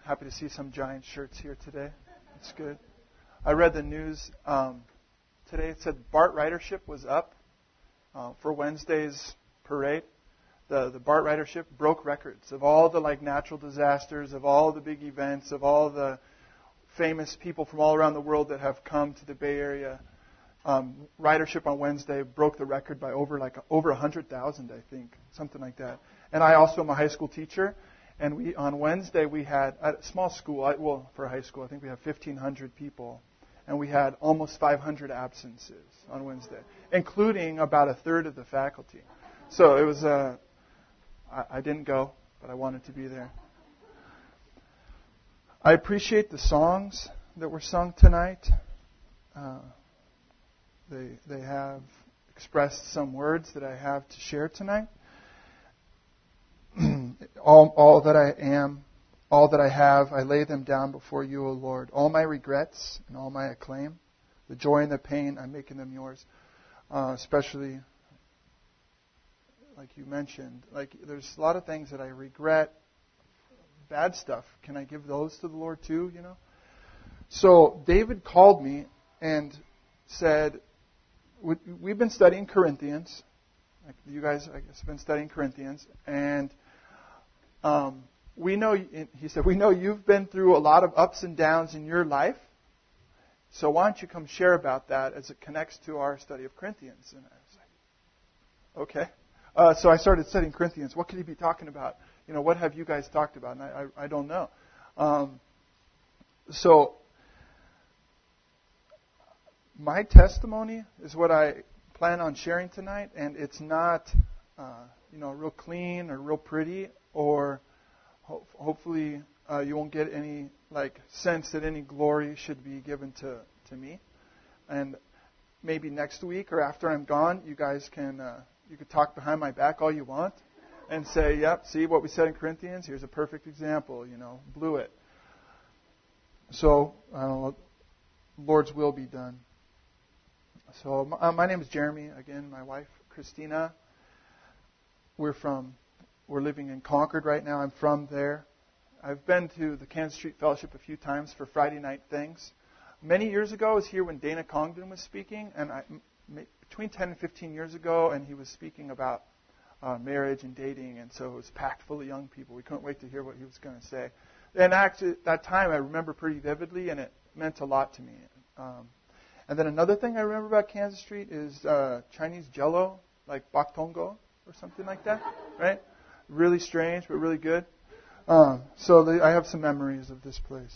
Happy to see some Giant shirts here today. It's good. I read the news today. It said BART ridership was up for Wednesday's parade. The BART ridership broke records of all the natural disasters, of all the big events, of all the famous people from all around the world that have come to the Bay Area. Ridership on Wednesday broke the record by over 100,000, I think, something like that. And I also am a high school teacher, and on Wednesday we had at a small school. For a high school, I think we have 1,500 people, and we had almost 500 absences on Wednesday, including about a third of the faculty. So it was I didn't go, but I wanted to be there. I appreciate the songs that were sung tonight. They have expressed some words that I have to share tonight. All that I am, all that I have, I lay them down before you, O Lord. All my regrets and all my acclaim, the joy and the pain, I'm making them yours. Especially, like you mentioned, there's a lot of things that I regret, bad stuff. Can I give those to the Lord too, So David called me and said, we've been studying Corinthians. You guys, I guess, have been studying Corinthians. And he said, we know you've been through a lot of ups and downs in your life. So why don't you come share about that as it connects to our study of Corinthians? And I was like, okay. So I started studying Corinthians. What could he be talking about? What have you guys talked about? And I don't know. So my testimony is what I plan on sharing tonight, and it's not, real clean or real pretty, or hopefully you won't get any sense that any glory should be given to me. And maybe next week or after I'm gone, you guys can you could talk behind my back all you want and say, "Yep, see what we said in Corinthians? Here's a perfect example. Blew it." So, Lord's will be done. So, my name is Jeremy. Again, my wife, Christina. We're living in Concord right now. I'm from there. I've been to the Kansas Street Fellowship a few times for Friday night things. Many years ago, I was here when Dana Congdon was speaking, and between 10 and 15 years ago, and he was speaking about marriage and dating, and so it was packed full of young people. We couldn't wait to hear what he was going to say. And actually, at that time, I remember pretty vividly, and it meant a lot to me. And then another thing I remember about Kansas Street is Chinese Jello, like bak tongo or something like that, right? Really strange, but really good. So I have some memories of this place.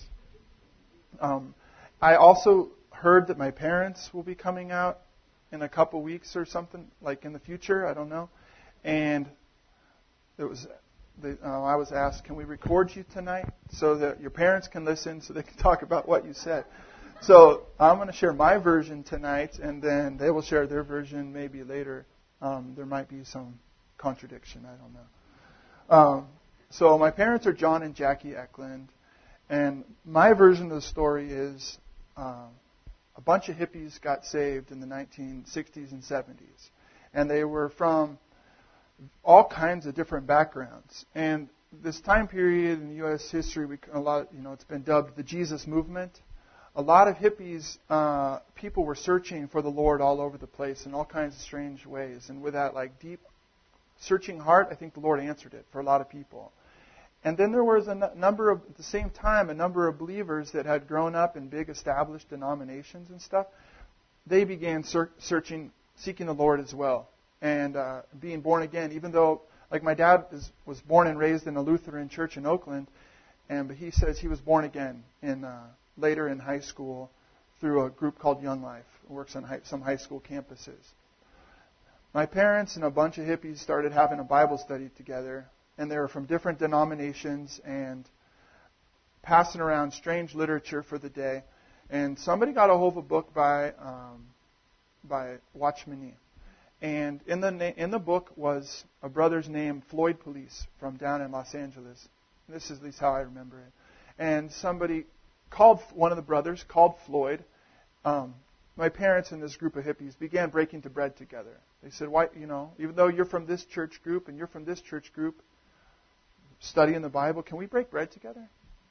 I also heard that my parents will be coming out in a couple weeks or something, like in the future. I don't know. And I was asked, can we record you tonight so that your parents can listen, so they can talk about what you said? So I'm going to share my version tonight, and then they will share their version maybe later. There might be some contradiction. I don't know. So my parents are John and Jackie Eklund, and my version of the story is a bunch of hippies got saved in the 1960s and 70s, and they were from all kinds of different backgrounds. And this time period in U.S. history, it's been dubbed the Jesus movement. A lot of hippies, people were searching for the Lord all over the place in all kinds of strange ways. And with that deep searching heart, I think the Lord answered it for a lot of people. And then there was at the same time, a number of believers that had grown up in big established denominations and stuff. They began seeking the Lord as well, and being born again. Even though, my dad was born and raised in a Lutheran church in Oakland, but he says he was born again later in high school through a group called Young Life. It works on some high school campuses. My parents and a bunch of hippies started having a Bible study together, and they were from different denominations and passing around strange literature for the day. And somebody got a hold of a book by Watchman Nee. And in the book was a brother's name, Floyd Police, from down in Los Angeles. This is at least how I remember it. And one of the brothers called Floyd. My parents and this group of hippies began breaking to bread together. They said, "Why, even though you're from this church group and you're from this church group, studying the Bible, can we break bread together?"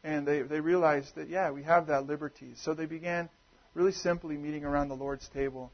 And they realized that, yeah, we have that liberty. So they began really simply meeting around the Lord's table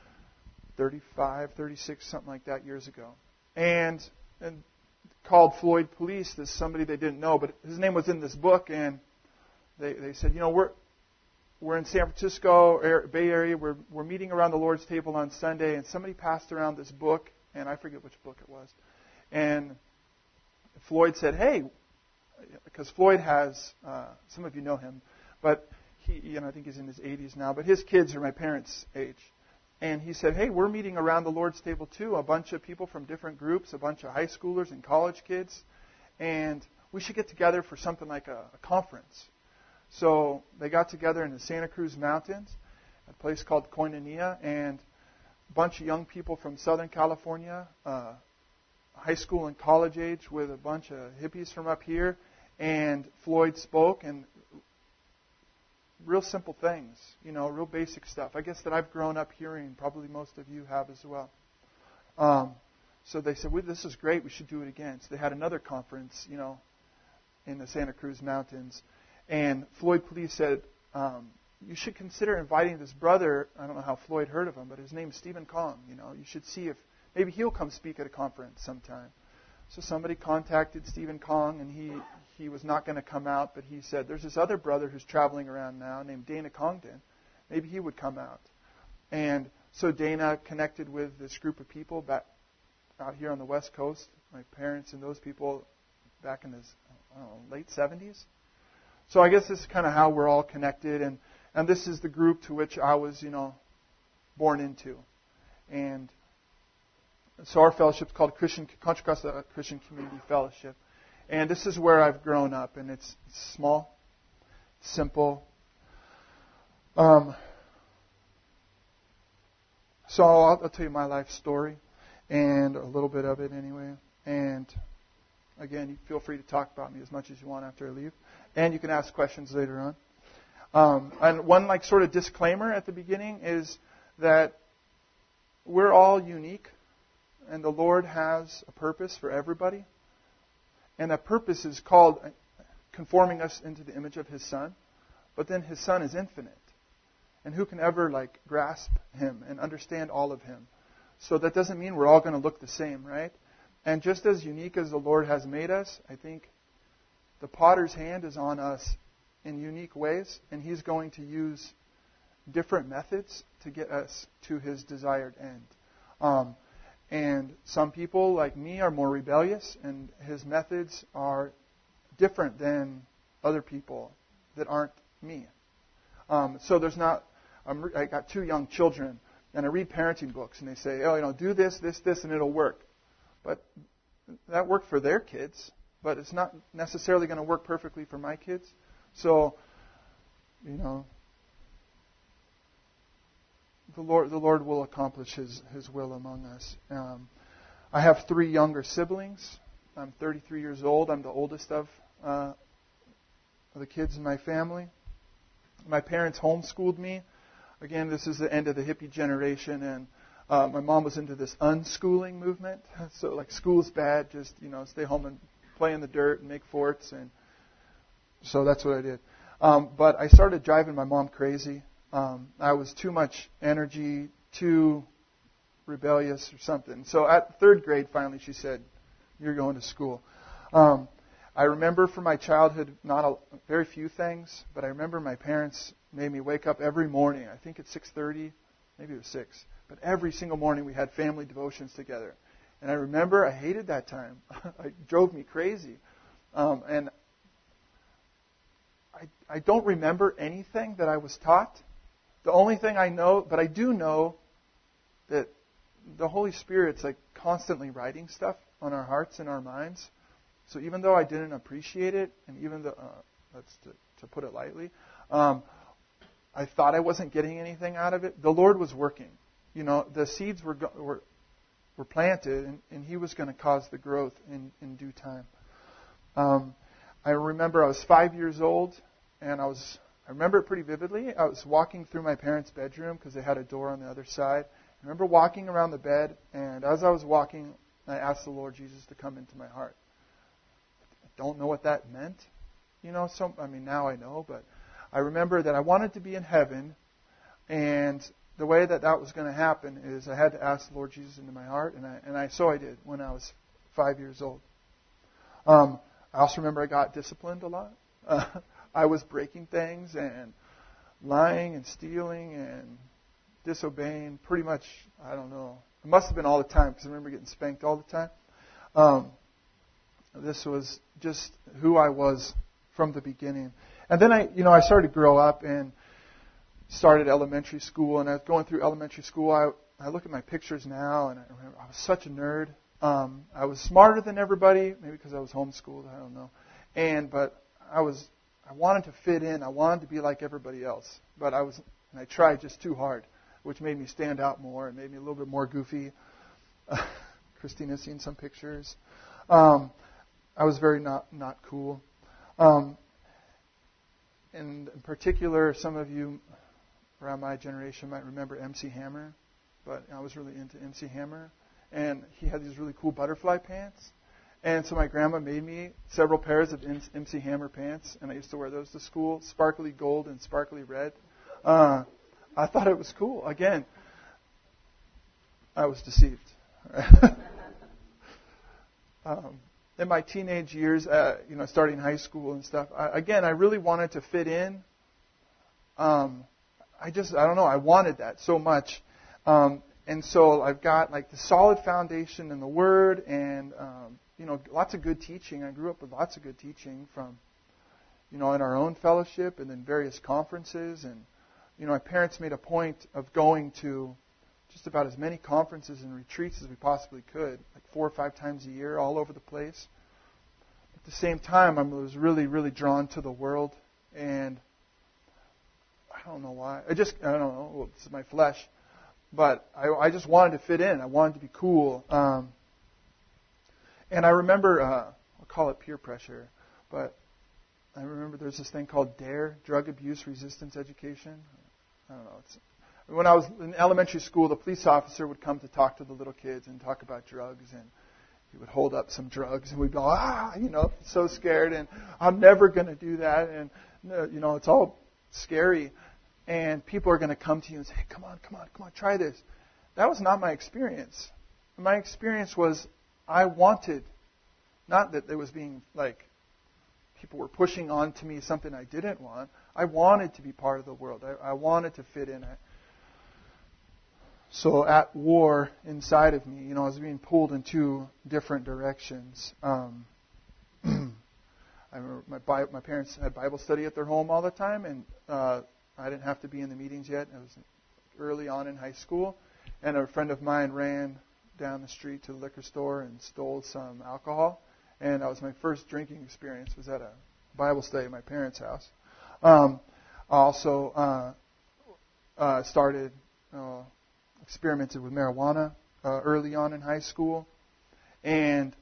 35, 36, something like that years ago. And called Floyd Police, this somebody they didn't know, but his name was in this book, and they said, we're in San Francisco, Bay Area, we're meeting around the Lord's table on Sunday, and somebody passed around this book, and I forget which book it was. And Floyd said, hey, because Floyd has, some of you know him, but he, I think he's in his 80s now, but his kids are my parents' age. And he said, hey, we're meeting around the Lord's table too, a bunch of people from different groups, a bunch of high schoolers and college kids, and we should get together for something like a conference. So they got together in the Santa Cruz Mountains, a place called Koinonia, and a bunch of young people from Southern California, high school and college age, with a bunch of hippies from up here, and Floyd spoke, and real simple things, real basic stuff. I guess that I've grown up hearing, probably most of you have as well. So they said, this is great, we should do it again. So they had another conference, in the Santa Cruz Mountains. And Floyd Police said, you should consider inviting this brother. I don't know how Floyd heard of him, but his name is Stephen Kong. You should see if maybe he'll come speak at a conference sometime. So somebody contacted Stephen Kong, and he was not going to come out, but he said, there's this other brother who's traveling around now named Dana Congdon. Maybe he would come out. And so Dana connected with this group of people back out here on the West Coast, my parents and those people back in the late 70s. So I guess this is kind of how we're all connected, and this is the group to which I was, born into. And so our fellowship is called Contra Costa Christian Community Fellowship. And this is where I've grown up, and it's small, simple. So I'll tell you my life story, and a little bit of it anyway. And again, you feel free to talk about me as much as you want after I leave. And you can ask questions later on. And one sort of disclaimer at the beginning is that we're all unique, and the Lord has a purpose for everybody. And that purpose is called conforming us into the image of His Son. But then His Son is infinite. And who can ever grasp Him and understand all of Him? So that doesn't mean we're all going to look the same, right? And just as unique as the Lord has made us, I think the potter's hand is on us in unique ways, and He's going to use different methods to get us to His desired end. And some people, like me, are more rebellious, and His methods are different than other people that aren't me. So there's not... I got 2 young children, and I read parenting books, and they say, do this, this, this, and it'll work. But that worked for their kids, but it's not necessarily going to work perfectly for my kids. So, the Lord will accomplish His will among us. I have 3 younger siblings. I'm 33 years old. I'm the oldest of the kids in my family. My parents homeschooled me. Again, this is the end of the hippie generation, and my mom was into this unschooling movement. So, school's bad, just, stay home and play in the dirt and make forts. And so that's what I did. But I started driving my mom crazy. I was too much energy, too rebellious or something. So at 3rd grade, finally, she said, you're going to school. I remember from my childhood, very few things, but I remember my parents made me wake up every morning. I think at 6:30, maybe it was 6. But every single morning we had family devotions together. And I remember I hated that time. It drove me crazy. And I don't remember anything that I was taught. The only thing I know, but I do know that the Holy Spirit's constantly writing stuff on our hearts and our minds. So even though I didn't appreciate it, and even though, that's to put it lightly, I thought I wasn't getting anything out of it, the Lord was working. The seeds were planted, and He was going to cause the growth in due time. I remember I was 5 years old, and I remember it pretty vividly. I was walking through my parents' bedroom because they had a door on the other side. I remember walking around the bed, and as I was walking, I asked the Lord Jesus to come into my heart. I don't know what that meant, Now I know, but I remember that I wanted to be in heaven, and the way that was going to happen is I had to ask the Lord Jesus into my heart, and I did when I was 5 years old. I also remember I got disciplined a lot. I was breaking things and lying and stealing and disobeying pretty much, I don't know. It must have been all the time because I remember getting spanked all the time. This was just who I was from the beginning. And then I started to grow up and started elementary school. And I was going through elementary school. I look at my pictures now, and I remember I was such a nerd. I was smarter than everybody, maybe because I was homeschooled. I don't know. But I wanted to fit in. I wanted to be like everybody else. But I tried just too hard, which made me stand out more and made me a little bit more goofy. Christina's seen some pictures. I was very not cool. And in particular, some of you around my generation might remember MC Hammer, but I was really into MC Hammer. And he had these really cool butterfly pants. And so my grandma made me several pairs of MC Hammer pants, and I used to wear those to school, sparkly gold and sparkly red. I thought it was cool. Again, I was deceived. In my teenage years, starting high school and stuff, I really wanted to fit in. I don't know, I wanted that so much. And so I've got like the solid foundation in the Word and, lots of good teaching. I grew up with lots of good teaching from, in our own fellowship and then various conferences. And, my parents made a point of going to just about as many conferences and retreats as we possibly could, like 4 or 5 times a year, all over the place. At the same time, I was really, really drawn to the world. And I don't know why. I don't know. Well, this is my flesh. But I just wanted to fit in. I wanted to be cool. And I remember, I'll call it peer pressure, but I remember there's this thing called DARE, Drug Abuse Resistance Education. I don't know. When I was in elementary school, the police officer would come to talk to the little kids and talk about drugs, and he would hold up some drugs, and we'd go, so scared, and I'm never going to do that, and, it's all scary. And people are going to come to you and say, hey, come on, try this. That was not my experience. My experience was I wanted, not that it was being like people were pushing on to me something I didn't want. I wanted to be part of the world. I wanted to fit in. So at war inside of me, I was being pulled in 2 different directions. I remember my parents had Bible study at their home all the time, and I didn't have to be in the meetings yet. It was early on in high school. And a friend of mine ran down the street to the liquor store and stole some alcohol. And that was my first drinking experience, was at a Bible study at my parents' house. I also experimented with marijuana early on in high school. And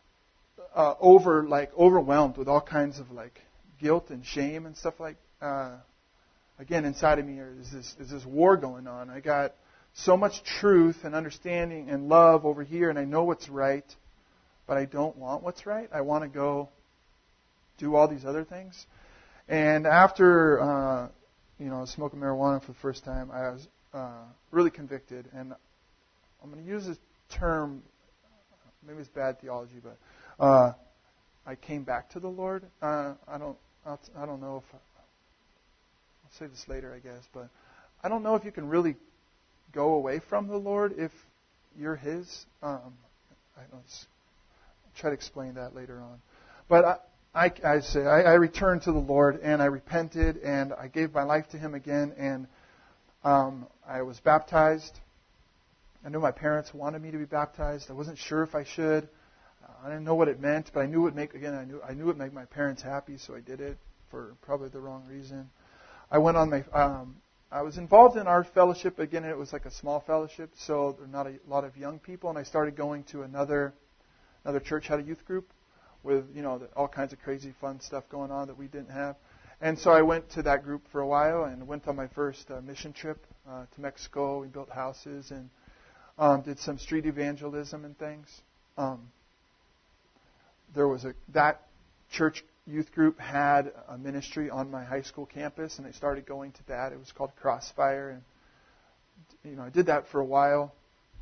overwhelmed with all kinds of guilt and shame and stuff again, inside of me is this war going on. I got so much truth and understanding and love over here, and I know what's right, but I don't want what's right. I want to go do all these other things. And after, smoking marijuana for the first time, I was really convicted. And I'm going to use this term, maybe it's bad theology, but I came back to the Lord. I don't know if... I'll say this later, I guess, but I don't know if you can really go away from the Lord if you're His. I'll try to explain that later on. But I returned to the Lord, and I repented, and I gave my life to Him again, and I was baptized. I knew my parents wanted me to be baptized. I wasn't sure if I should. I didn't know what it meant, but I knew it would make my parents happy, so I did it for probably the wrong reason. I went on I was involved in our fellowship. Again, it was like a small fellowship, so there were not a lot of young people. And I started going to another church had a youth group with, all kinds of crazy fun stuff going on that we didn't have. And so I went to that group for a while and went on my first mission trip to Mexico. We built houses and did some street evangelism and things. There was that church youth group had a ministry on my high school campus, and I started going to that. It was called Crossfire, and I did that for a while.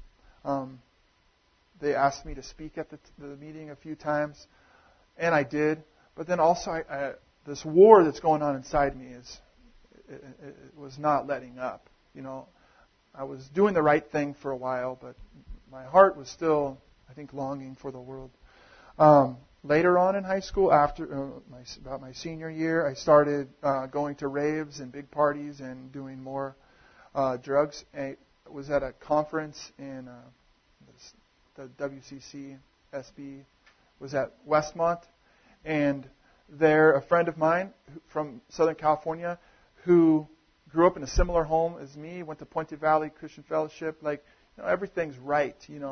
They asked me to speak at the meeting a few times, and I did. But then also, this war that's going on inside me it was not letting up. I was doing the right thing for a while, but my heart was still, I think, longing for the world. Later on in high school, after about my senior year, I started going to raves and big parties and doing more drugs. I was at a conference in the WCC SB, was at Westmont, and there a friend of mine from Southern California who grew up in a similar home as me, went to Puente Valley Christian Fellowship, everything's right,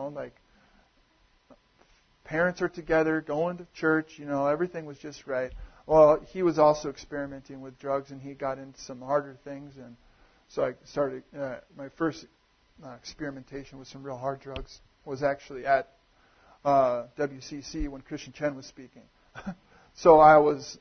parents are together, going to church, everything was just right. Well, he was also experimenting with drugs, and he got into some harder things, and so I started, my first experimentation with some real hard drugs was actually at WCC when Christian Chen was speaking. So I was,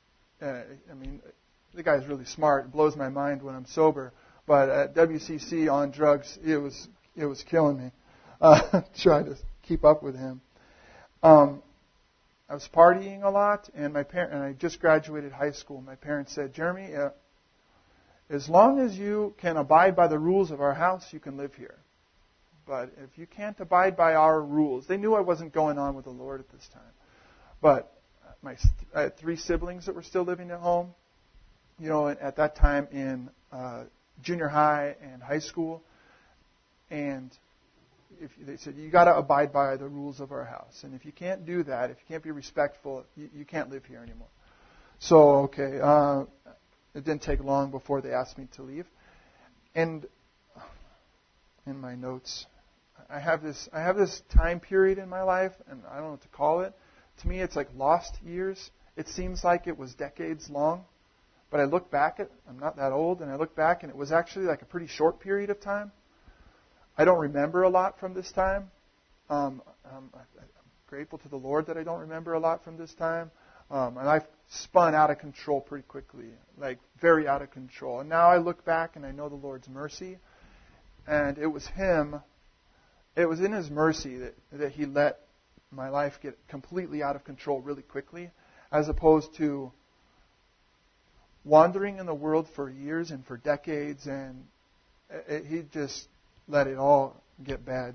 the guy's really smart. It blows my mind when I'm sober. But at WCC on drugs, it was killing me, trying to keep up with him. I was partying a lot, and I just graduated high school. My parents said, Jeremy, as long as you can abide by the rules of our house, you can live here. But if you can't abide by our rules, they knew I wasn't going on with the Lord at this time. But I had 3 siblings that were still living at home. At that time in junior high and high school, and they said, you got to abide by the rules of our house. And if you can't do that, if you can't be respectful, you can't live here anymore. So, okay, it didn't take long before they asked me to leave. And in my notes, I have this time period in my life, and I don't know what to call it. To me, it's like lost years. It seems like it was decades long. But I look back I'm not that old, and I look back, and it was actually like a pretty short period of time. I don't remember a lot from this time. I'm grateful to the Lord that I don't remember a lot from this time. And I've spun out of control pretty quickly, like very out of control. And now I look back, and I know the Lord's mercy. And it was in His mercy that He let my life get completely out of control really quickly, as opposed to wandering in the world for years and for decades, and He just let it all get bad.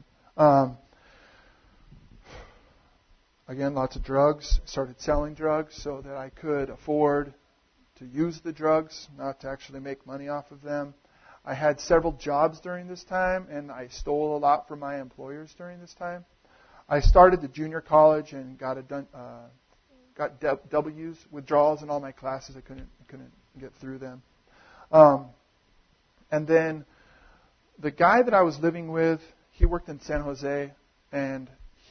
Again, lots of drugs. Started selling drugs so that I could afford to use the drugs, not to actually make money off of them. I had several jobs during this time, and I stole a lot from my employers during this time. I started the junior college and got W's, withdrawals in all my classes. I couldn't get through them. And then the guy that I was living with, he worked in San Jose, and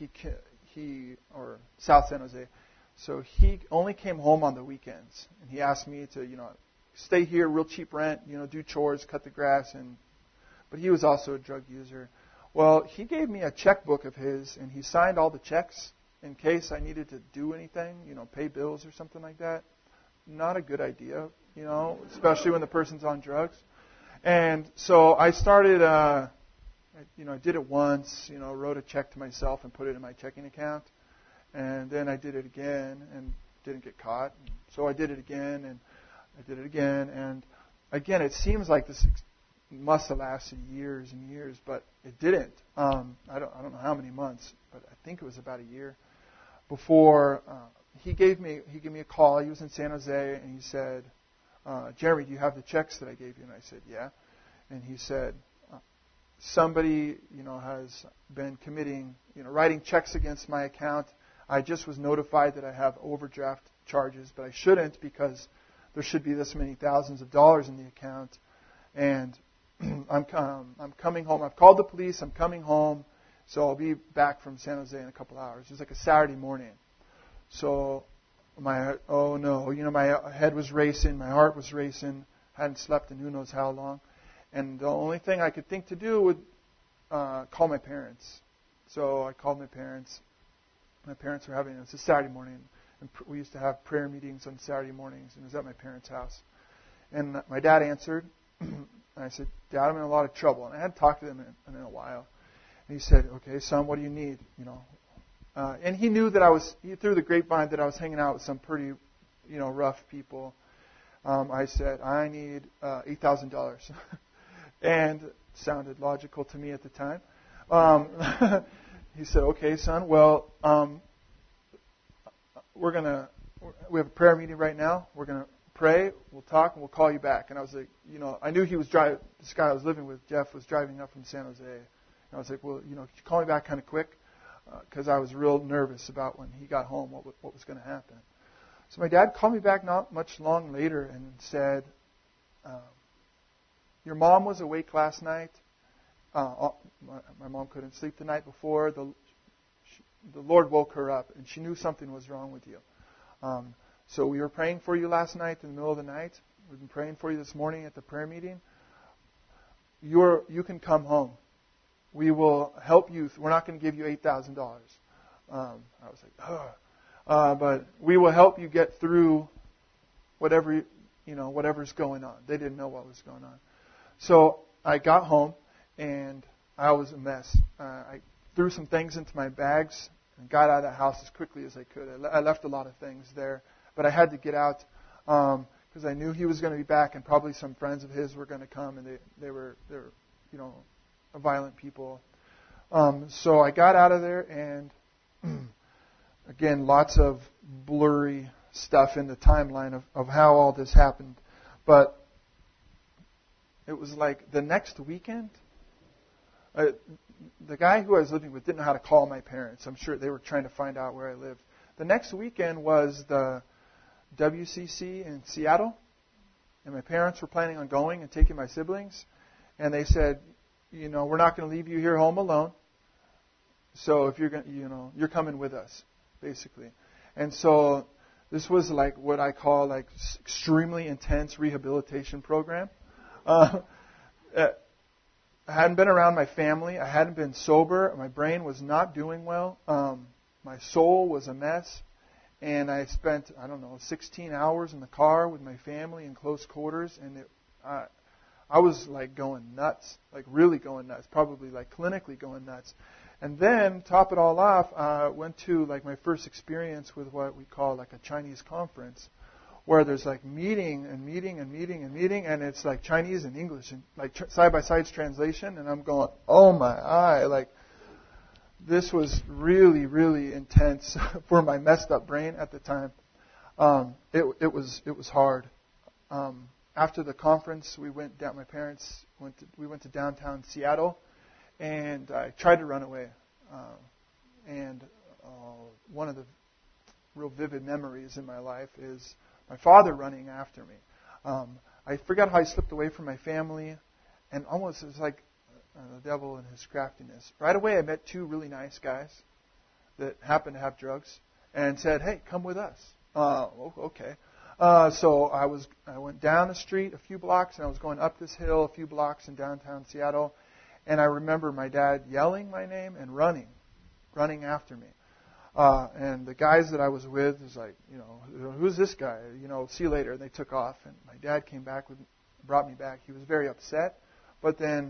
or South San Jose. So he only came home on the weekends, and he asked me to, stay here, real cheap rent, do chores, cut the grass, but he was also a drug user. Well, he gave me a checkbook of his, and he signed all the checks in case I needed to do anything, pay bills or something like that. Not a good idea, especially when the person's on drugs. And so I started, I did it once, wrote a check to myself and put it in my checking account. And then I did it again and didn't get caught. So I did it again, and I did it again. And again, it seems like this must have lasted years and years, but it didn't. I don't know how many months, but I think it was about a year before he gave me a call. He was in San Jose, and he said, Jeremy, do you have the checks that I gave you? And I said, yeah. And he said, somebody, has been committing, writing checks against my account. I just was notified that I have overdraft charges, but I shouldn't because there should be this many thousands of dollars in the account. And I'm coming home. I've called the police. I'm coming home. So I'll be back from San Jose in a couple hours. It was like a Saturday morning. So my head was racing. My heart was racing. Hadn't slept in who knows how long. And the only thing I could think to do would call my parents. So I called my parents. My parents were it's a Saturday morning. And we used to have prayer meetings on Saturday mornings, and it was at my parents' house. And my dad answered, and I said, Dad, I'm in a lot of trouble. And I hadn't talked to him in a while. And he said, okay, son, what do you need? And he knew that he threw the grapevine that I was hanging out with some pretty, rough people. I said, I need $8,000. And it sounded logical to me at the time. He said, okay, son, well, we have a prayer meeting right now. We're going to pray, we'll talk, and we'll call you back. And I was like, I knew he was driving, this guy I was living with, Jeff, was driving up from San Jose. And I was like, well, could you call me back kind of quick? Because I was real nervous about when he got home, what was going to happen. So my dad called me back not much long later and said, your mom was awake last night. My mom couldn't sleep the night before. The Lord woke her up, and she knew something was wrong with you. So we were praying for you last night in the middle of the night. We've been praying for you this morning at the prayer meeting. You can come home. We will help you. We're not going to give you $8,000. I was like, but we will help you get through whatever's going on. They didn't know what was going on. So I got home, and I was a mess. I threw some things into my bags and got out of the house as quickly as I could. I left a lot of things there, but I had to get out because I knew he was going to be back, and probably some friends of his were going to come, and they were violent people. So I got out of there, and again, lots of blurry stuff in the timeline of how all this happened. But it was like the next weekend, the guy who I was living with didn't know how to call my parents. I'm sure they were trying to find out where I lived. The next weekend was the WCC in Seattle, and my parents were planning on going and taking my siblings. And they said, we're not going to leave you here home alone. So if you're going, you're coming with us, basically. And so this was like what I call like extremely intense rehabilitation program. I hadn't been around my family. I hadn't been sober. My brain was not doing well. My soul was a mess. And I spent, 16 hours in the car with my family in close quarters. And I was like going nuts, like really going nuts, probably like clinically going nuts. And then, top it all off, I went to like my first experience with what we call like a Chinese conference, where there's like meeting, and it's like Chinese and English, and like side-by-side translation, and I'm going, oh my eye, like this was really, really intense for my messed up brain at the time. It was hard. After the conference, we went down. My parents we went to downtown Seattle, and I tried to run away. One of the real vivid memories in my life is my father running after me. I forgot how I slipped away from my family, and almost it was like the devil and his craftiness. Right away, I met two really nice guys that happened to have drugs, and said, "Hey, come with us." Okay. So I went down the street a few blocks, and I was going up this hill a few blocks in downtown Seattle, and I remember my dad yelling my name and running after me. And the guys that I was with was like, who's this guy? See you later. And they took off, and my dad came back brought me back. He was very upset, but then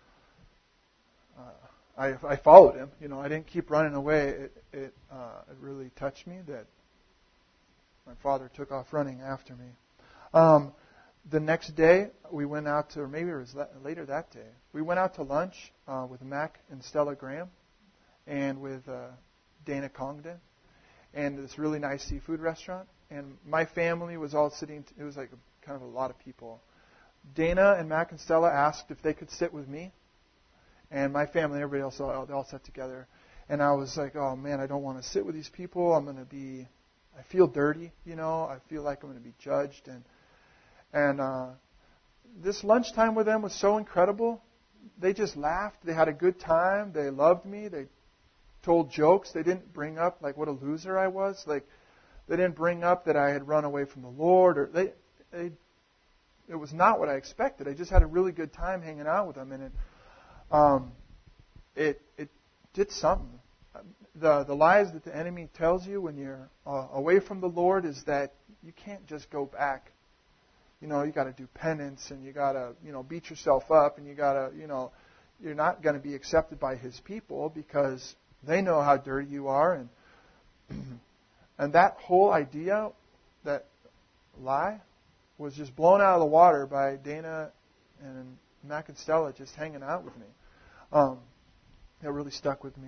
I followed him. I didn't keep running away. It really touched me that my father took off running after me. The next day, we went out to, or maybe it was later that day, we went out to lunch with Mac and Stella Graham and with Dana Congdon and this really nice seafood restaurant. And my family was all sitting, it was like kind of a lot of people. Dana and Mac and Stella asked if they could sit with me. And my family, everybody else, they all sat together. And I was like, oh man, I don't want to sit with these people. I feel dirty, I feel like I'm going to be judged. And this lunchtime with them was so incredible. They just laughed. They had a good time. They loved me. They told jokes. They didn't bring up like what a loser I was. Like they didn't bring up that I had run away from the Lord. Or it was not what I expected. I just had a really good time hanging out with them, and it did something. the lies that the enemy tells you when you're away from the Lord is that you can't just go back. You got to do penance, and you got to, beat yourself up, and you got to, you're not going to be accepted by His people because they know how dirty you are, and that whole idea, that lie, was just blown out of the water by Dana and Mac and Stella just hanging out with me. It really stuck with me.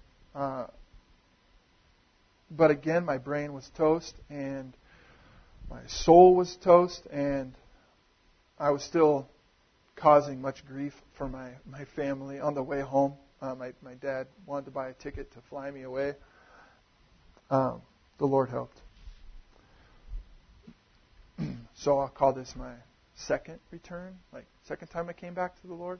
But again, my brain was toast, and my soul was toast, and I was still causing much grief for my family on the way home. My dad wanted to buy a ticket to fly me away. The Lord helped. So I'll call this my second return, second time I came back to the Lord.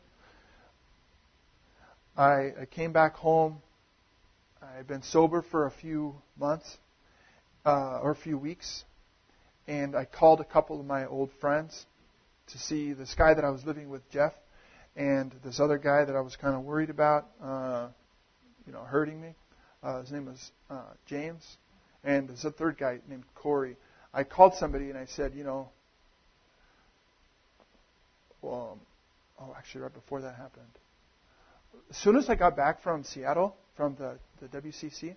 I came back home. I'd been sober for a few months, or a few weeks, and I called a couple of my old friends to see this guy that I was living with, Jeff, and this other guy that I was kind of worried about, hurting me. His name was James, and there's a third guy named Corey. I called somebody and I said, actually right before that happened. As soon as I got back from Seattle, from the WCC,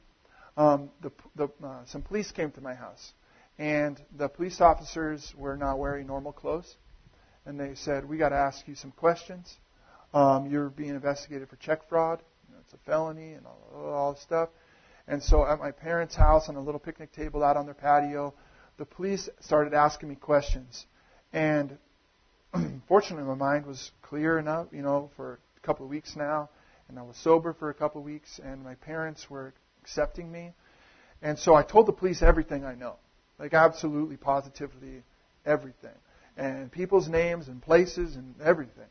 some police came to my house. And the police officers were not wearing normal clothes. And they said, we got to ask you some questions. You're being investigated for check fraud. It's a felony and all this stuff. And so at my parents' house on a little picnic table out on their patio, the police started asking me questions. And fortunately, my mind was clear enough, for a couple of weeks now. And I was sober for a couple of weeks. And my parents were accepting me. And so I told the police everything I know. Absolutely, positively everything. And people's names and places and everything.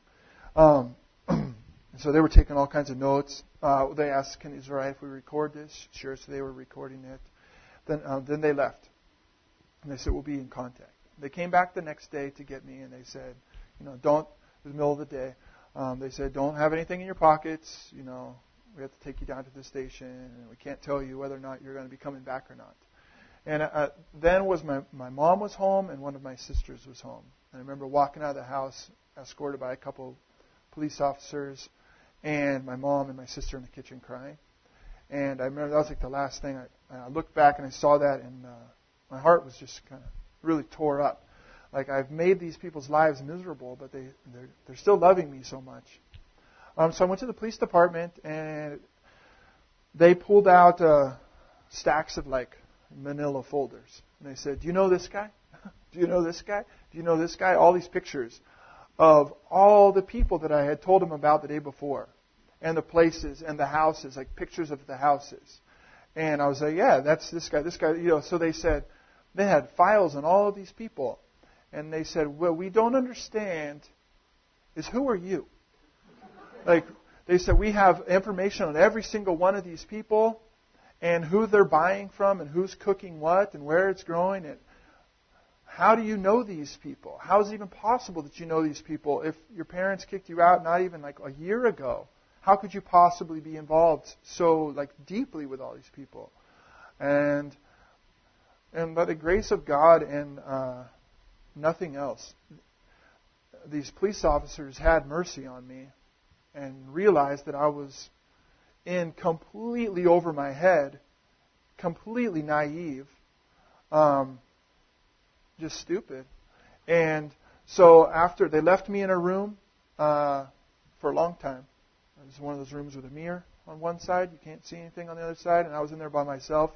So they were taking all kinds of notes. They asked, is it all right if we record this? Sure, so they were recording it. Then they left. And they said, we'll be in contact. They came back the next day to get me, and they said, it was the middle of the day. They said, don't have anything in your pockets. We have to take you down to the station, and we can't tell you whether or not you're going to be coming back or not. And then was my mom was home, and one of my sisters was home. And I remember walking out of the house, escorted by a couple police officers, and my mom and my sister in the kitchen crying. And I remember that was the last thing. I looked back and I saw that, and my heart was just kind of really tore up. I've made these people's lives miserable, but they're still loving me so much. So I went to the police department, and they pulled out stacks of manila folders. And they said, do you know this guy? Do you know this guy? Do you know this guy? All these pictures of all the people that I had told him about the day before. And the places and the houses, pictures of the houses. And I was like, yeah, that's this guy. So they said, they had files on all of these people. And they said, what we don't understand is who are you? They said, we have information on every single one of these people and who they're buying from and who's cooking what and where it's growing. And how do you know these people? How is it even possible that you know these people? If your parents kicked you out not even a year ago, how could you possibly be involved so deeply with all these people? And by the grace of God and nothing else, these police officers had mercy on me and realized that I was in completely over my head, completely naive, just stupid. And so after they left me in a room for a long time. It was one of those rooms with a mirror on one side. You can't see anything on the other side. And I was in there by myself,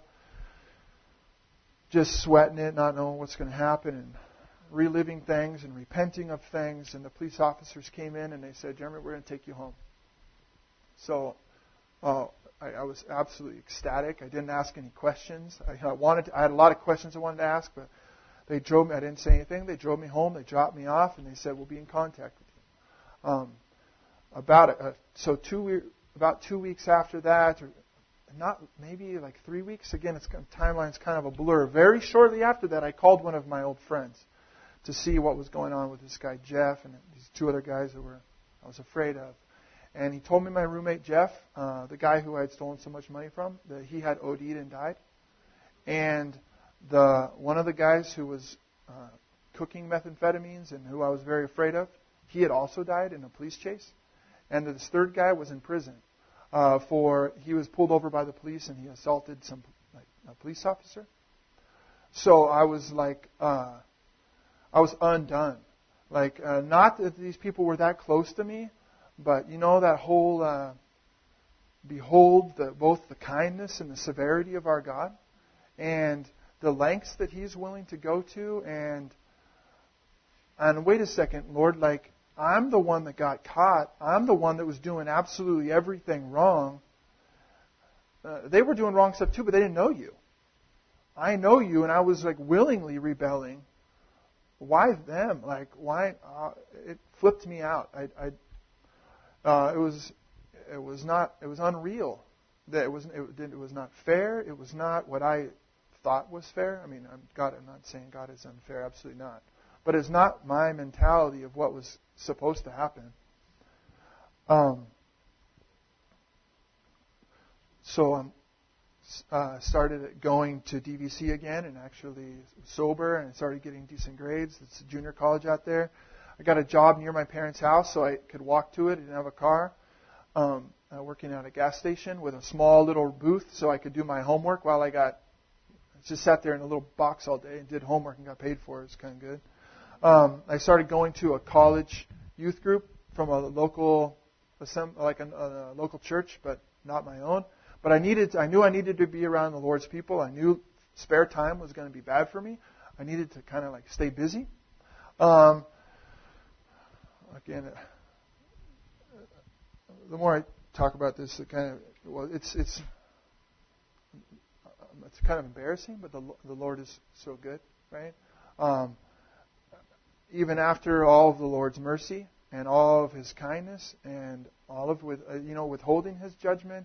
just sweating it, not knowing what's going to happen, and reliving things and repenting of things. And the police officers came in and they said, Jeremy, we're going to take you home. So I was absolutely ecstatic. I didn't ask any questions. I had a lot of questions I wanted to ask, but they drove me. I didn't say anything. They drove me home. They dropped me off, and they said, we'll be in contact with you. About 2 weeks after that, or not maybe 3 weeks. Again, timeline's kind of a blur. Very shortly after that, I called one of my old friends to see what was going on with this guy Jeff and these two other guys that I was afraid of. And he told me my roommate Jeff, the guy who I had stolen so much money from, that he had OD'd and died. And one of the guys who was cooking methamphetamines and who I was very afraid of, he had also died in a police chase. And this third guy was in prison he was pulled over by the police and he assaulted a police officer. So I was I was undone. Not that these people were that close to me, but that whole behold both the kindness and the severity of our God, and the lengths that He's willing to go to, and wait a second, Lord, I'm the one that got caught. I'm the one that was doing absolutely everything wrong. They were doing wrong stuff too, but they didn't know you. I know you, and I was willingly rebelling. Why them? Why? It flipped me out. It was unreal. That it was not fair. It was not what I thought was fair. I mean, I'm not saying God is unfair. Absolutely not. But it's not my mentality of what was supposed to happen. So I started going to DVC again, and actually sober, and started getting decent grades. It's a junior college out there. I got a job near my parents' house, so I could walk to it. I didn't have a car. Working at a gas station with a small little booth, so I could do my homework while I just sat there in a little box all day and did homework and got paid for it. It was kind of good. I started going to a college youth group from a local, a local church, but not my own. But I knew I needed to be around the Lord's people. I knew spare time was going to be bad for me. I needed to kind of stay busy. Again, the more I talk about this, it's kind of embarrassing, but the Lord is so good, right? Even after all of the Lord's mercy and all of His kindness and all of withholding His judgment,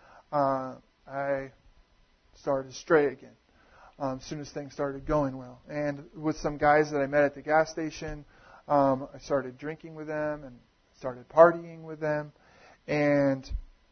I started to stray again as soon as things started going well. And with some guys that I met at the gas station, I started drinking with them and started partying with them, and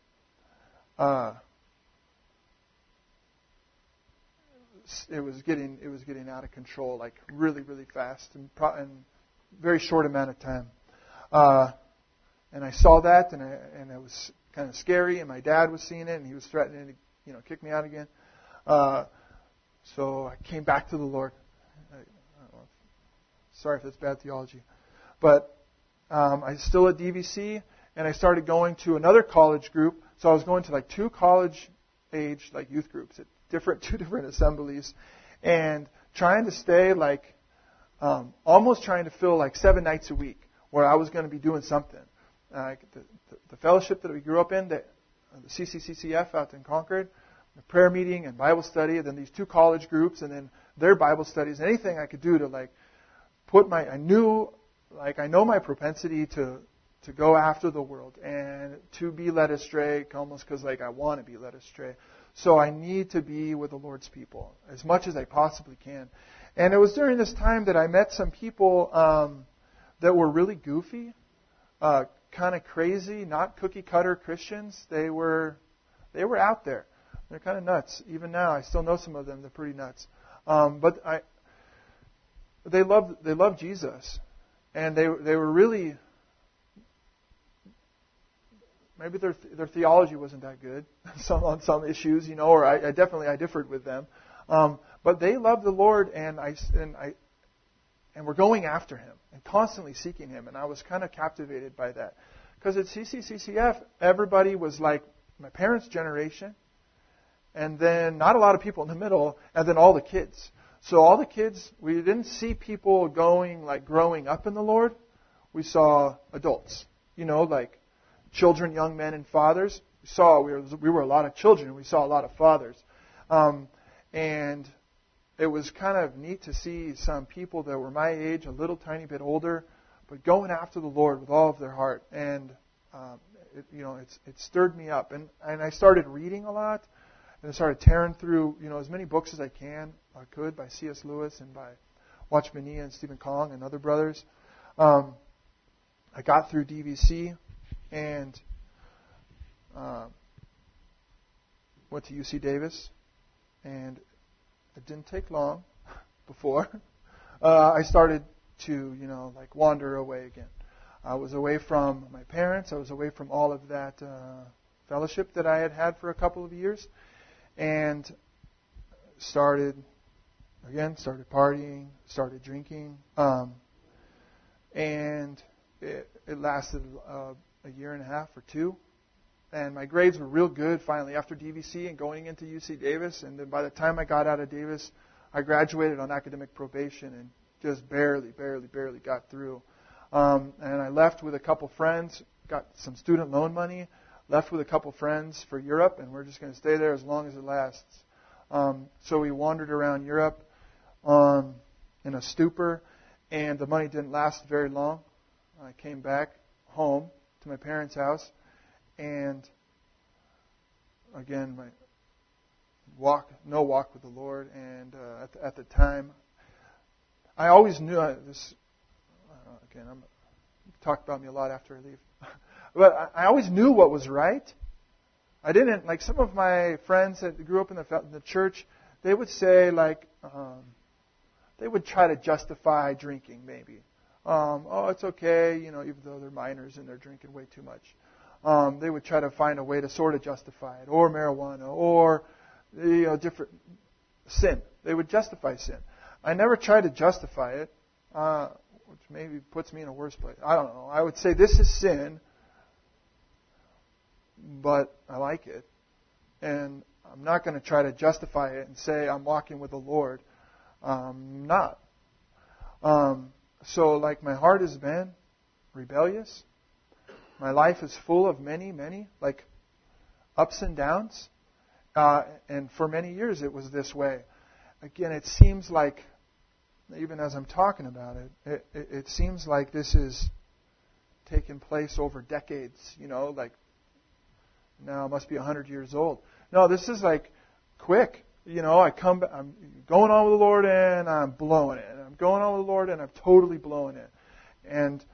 it was getting out of control, really, really fast, and very short amount of time. And I saw that, and it was kind of scary. And my dad was seeing it, and he was threatening to, kick me out again. So I came back to the Lord. Sorry if that's bad theology, but I was still at DVC, and I started going to another college group. So I was going to two college-age youth groups at two different assemblies, and trying to stay almost trying to fill 7 nights a week where I was going to be doing something. The fellowship that we grew up in, the CCCCF out in Concord, the prayer meeting and Bible study, and then these 2 college groups, and then their Bible studies. Anything I could do to I know my propensity to go after the world and to be led astray, almost because I want to be led astray. So I need to be with the Lord's people as much as I possibly can. And it was during this time that I met some people that were really goofy, kind of crazy, not cookie cutter Christians. They were out there. They're kind of nuts. Even now, I still know some of them. They're pretty nuts. But they love Jesus, and they were really. Maybe their theology wasn't that good on some issues, or I differed with them. But they loved the Lord, and we're going after Him and constantly seeking Him. And I was kind of captivated by that. Because at CCCCF, everybody was like my parents' generation, and then not a lot of people in the middle, and then all the kids. So all the kids, we didn't see people growing up in the Lord. We saw adults, children, young men, and fathers. We were a lot of children, and we saw a lot of fathers. And it was kind of neat to see some people that were my age, a little tiny bit older, but going after the Lord with all of their heart. And it stirred me up. And I started reading a lot, and I started tearing through as many books as I could by C.S. Lewis and by Watchman Nee and Stephen Kong and other brothers. I got through DVC, and went to UC Davis, and it didn't take long before I started to, wander away again. I was away from my parents. I was away from all of that fellowship that I had had for a couple of years, and started partying, started drinking, and it lasted a year and a half or two. And my grades were real good finally after DVC and going into UC Davis. And then by the time I got out of Davis, I graduated on academic probation and just barely got through. And I left with a couple friends, got some student loan money, left with a couple friends for Europe, and we're just going to stay there as long as it lasts. So we wandered around Europe in a stupor, and the money didn't last very long. I came back home to my parents' house, and again, my no walk with the Lord. And at the time, I always knew this. Again, talk about me a lot after I leave, but I always knew what was right. I didn't, like some of my friends that grew up in the church, they would say they would try to justify drinking maybe. It's okay, even though they're minors and they're drinking way too much. They would try to find a way to sort of justify it, or marijuana, or different sin. They would justify sin. I never tried to justify it, which maybe puts me in a worse place. I don't know. I would say this is sin, but I like it, and I'm not going to try to justify it and say I'm walking with the Lord. I'm not. So, my heart has been rebellious. My life is full of many, ups and downs. And for many years it was this way. Again, it seems like, even as I'm talking about it, it seems like this is taking place over decades, now it must be 100 years old. No, this is quick. I'm going on with the Lord and I'm blowing it. I'm going on with the Lord and I'm totally blowing it. And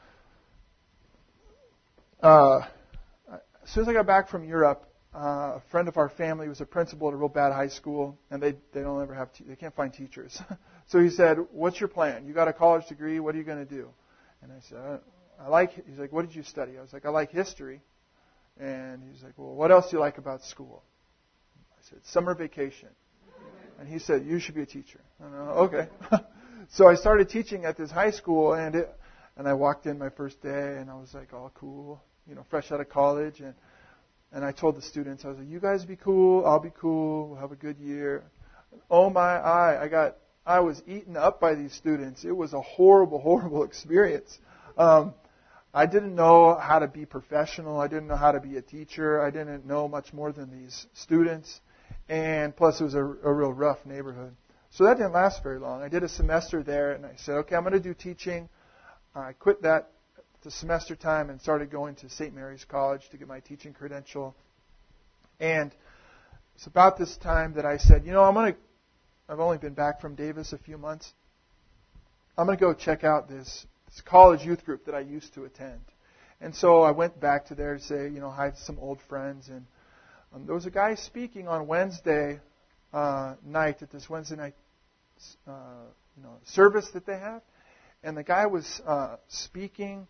as soon as I got back from Europe, a friend of our family was a principal at a real bad high school, and they can't find teachers. So he said, "What's your plan? You got a college degree. What are you going to do?" And I said, He's like, "What did you study?" I was like, "I like history." And he's like, "Well, what else do you like about school?" I said, "Summer vacation." And he said, "You should be a teacher." And okay. So I started teaching at this high school, and I walked in my first day, and I was like, "Oh, cool." Fresh out of college, and I told the students, I was like, "You guys be cool, I'll be cool, we'll have a good year." Oh my, I was eaten up by these students. It was a horrible experience. I didn't know how to be professional. I didn't know how to be a teacher. I didn't know much more than these students, and plus it was a real rough neighborhood. So that didn't last very long. I did a semester there, and I said, "Okay, I'm going to do teaching." I quit that the semester time and started going to St. Mary's College to get my teaching credential. And it's about this time that I said, I've only been back from Davis a few months. I'm going to go check out this college youth group that I used to attend. And so I went back to there to say, hi to some old friends. And there was a guy speaking on Wednesday night at this Wednesday night service that they have. And the guy was speaking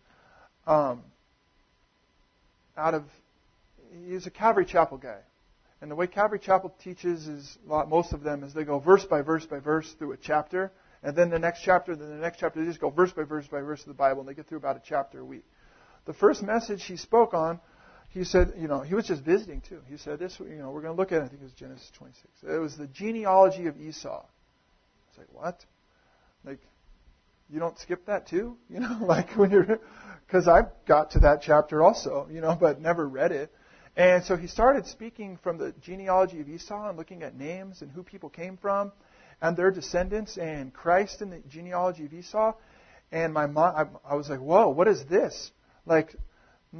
he's a Calvary Chapel guy. And the way Calvary Chapel teaches most of them is they go verse by verse by verse through a chapter. And then the next chapter, they just go verse by verse by verse of the Bible, and they get through about a chapter a week. The first message he spoke on, he said, he was just visiting too. He said, we're going to look at it, I think it was Genesis 26. It was the genealogy of Esau. I was like, what? You don't skip that too? When you're, because I got to that chapter also, but never read it. And so he started speaking from the genealogy of Esau and looking at names and who people came from and their descendants and Christ in the genealogy of Esau. And my mom, I was like, whoa, what is this? In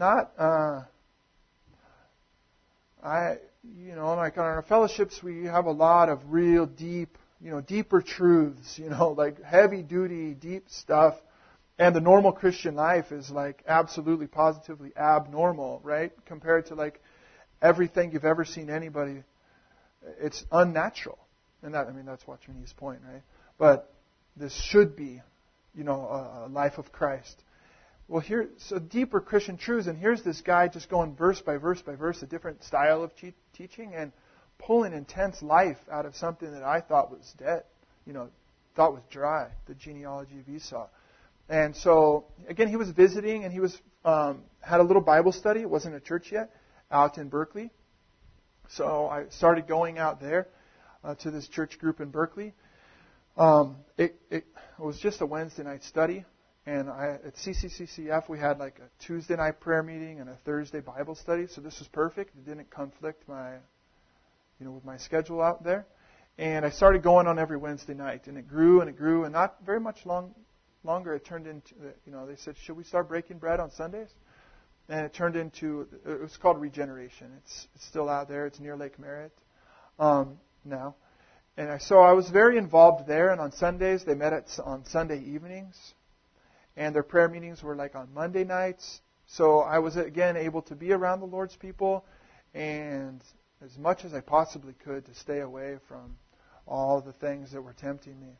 our fellowships, we have a lot of real deep, deeper truths, heavy duty, deep stuff. And the normal Christian life is absolutely, positively abnormal, right? Compared to everything you've ever seen anybody. It's unnatural. And that's Watchman Nee's point, right? But this should be, a life of Christ. Well, here's a deeper Christian truths, and here's this guy just going verse by verse by verse, a different style of teaching, and pulling intense life out of something that I thought was dead, thought was dry, the genealogy of Esau. And so, again, he was visiting, and he was had a little Bible study. It wasn't a church yet, out in Berkeley. So I started going out there to this church group in Berkeley. It was just a Wednesday night study. And at CCCCF, we had like a Tuesday night prayer meeting and a Thursday Bible study. So this was perfect. It didn't conflict with my schedule out there. And I started going on every Wednesday night. And it grew, and not very much longer. It turned into, they said, should we start breaking bread on Sundays? And it turned into, it was called Regeneration. It's still out there. It's near Lake Merritt now. And so I was very involved there. And on Sundays, they met on Sunday evenings. And their prayer meetings were like on Monday nights. So I was, again, able to be around the Lord's people and as much as I possibly could to stay away from all the things that were tempting me.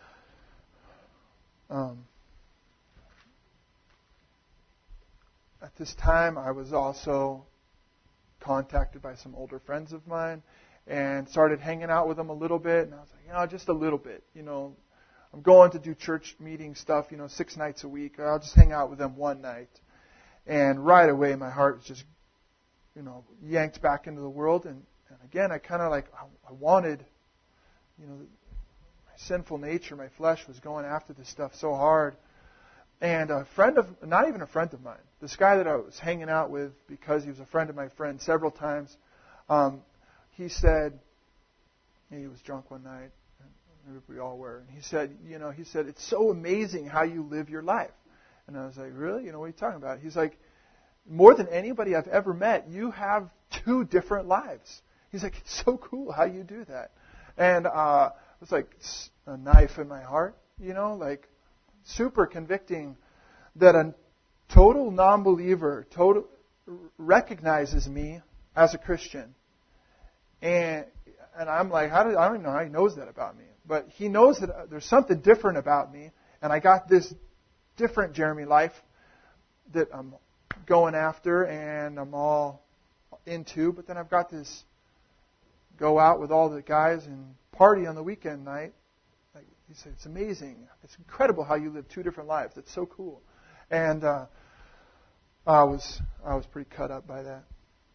At this time, I was also contacted by some older friends of mine and started hanging out with them a little bit. And I was like, just a little bit, I'm going to do church meeting stuff, 6 nights a week. I'll just hang out with them one night. And right away, my heart was just, yanked back into the world. And again, I kind of I wanted, my sinful nature, my flesh was going after this stuff so hard. And not even a friend of mine, this guy that I was hanging out with because he was a friend of my friend several times, he said, he was drunk one night. We all were. And he said, it's so amazing how you live your life. And I was like, really? What are you talking about? He's like, more than anybody I've ever met, you have 2 different lives. He's like, it's so cool how you do that. And it was like a knife in my heart, super convicting that a total non-believer recognizes me as a Christian. And I'm like, I don't even know how he knows that about me. But he knows that there's something different about me. And I got this different Jeremy life that I'm going after and I'm all into. But then I've got this go out with all the guys and party on the weekend night. Like he said, it's amazing. It's incredible how you live 2 different lives. It's so cool. And I was pretty cut up by that.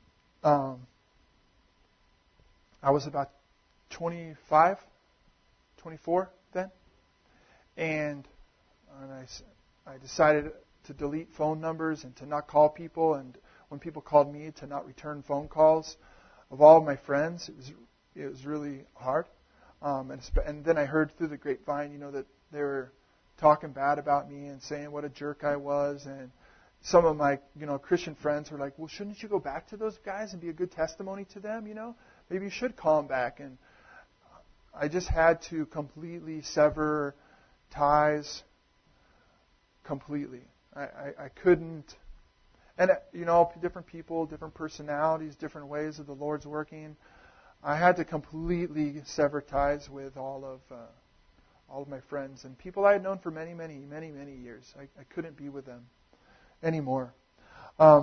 I was about 25, 24 then, and I decided to delete phone numbers and to not call people, and when people called me, to not return phone calls of all of my friends. It was really hard, and then I heard through the grapevine, that they were talking bad about me and saying what a jerk I was, and some of my Christian friends were like, well, shouldn't you go back to those guys and be a good testimony to them? Maybe you should call them back. And I just had to completely sever ties completely. I couldn't. And, different people, different personalities, different ways of the Lord's working. I had to completely sever ties with all of my friends and people I had known for many, many, many, many years. I couldn't be with them anymore. I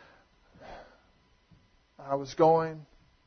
was going,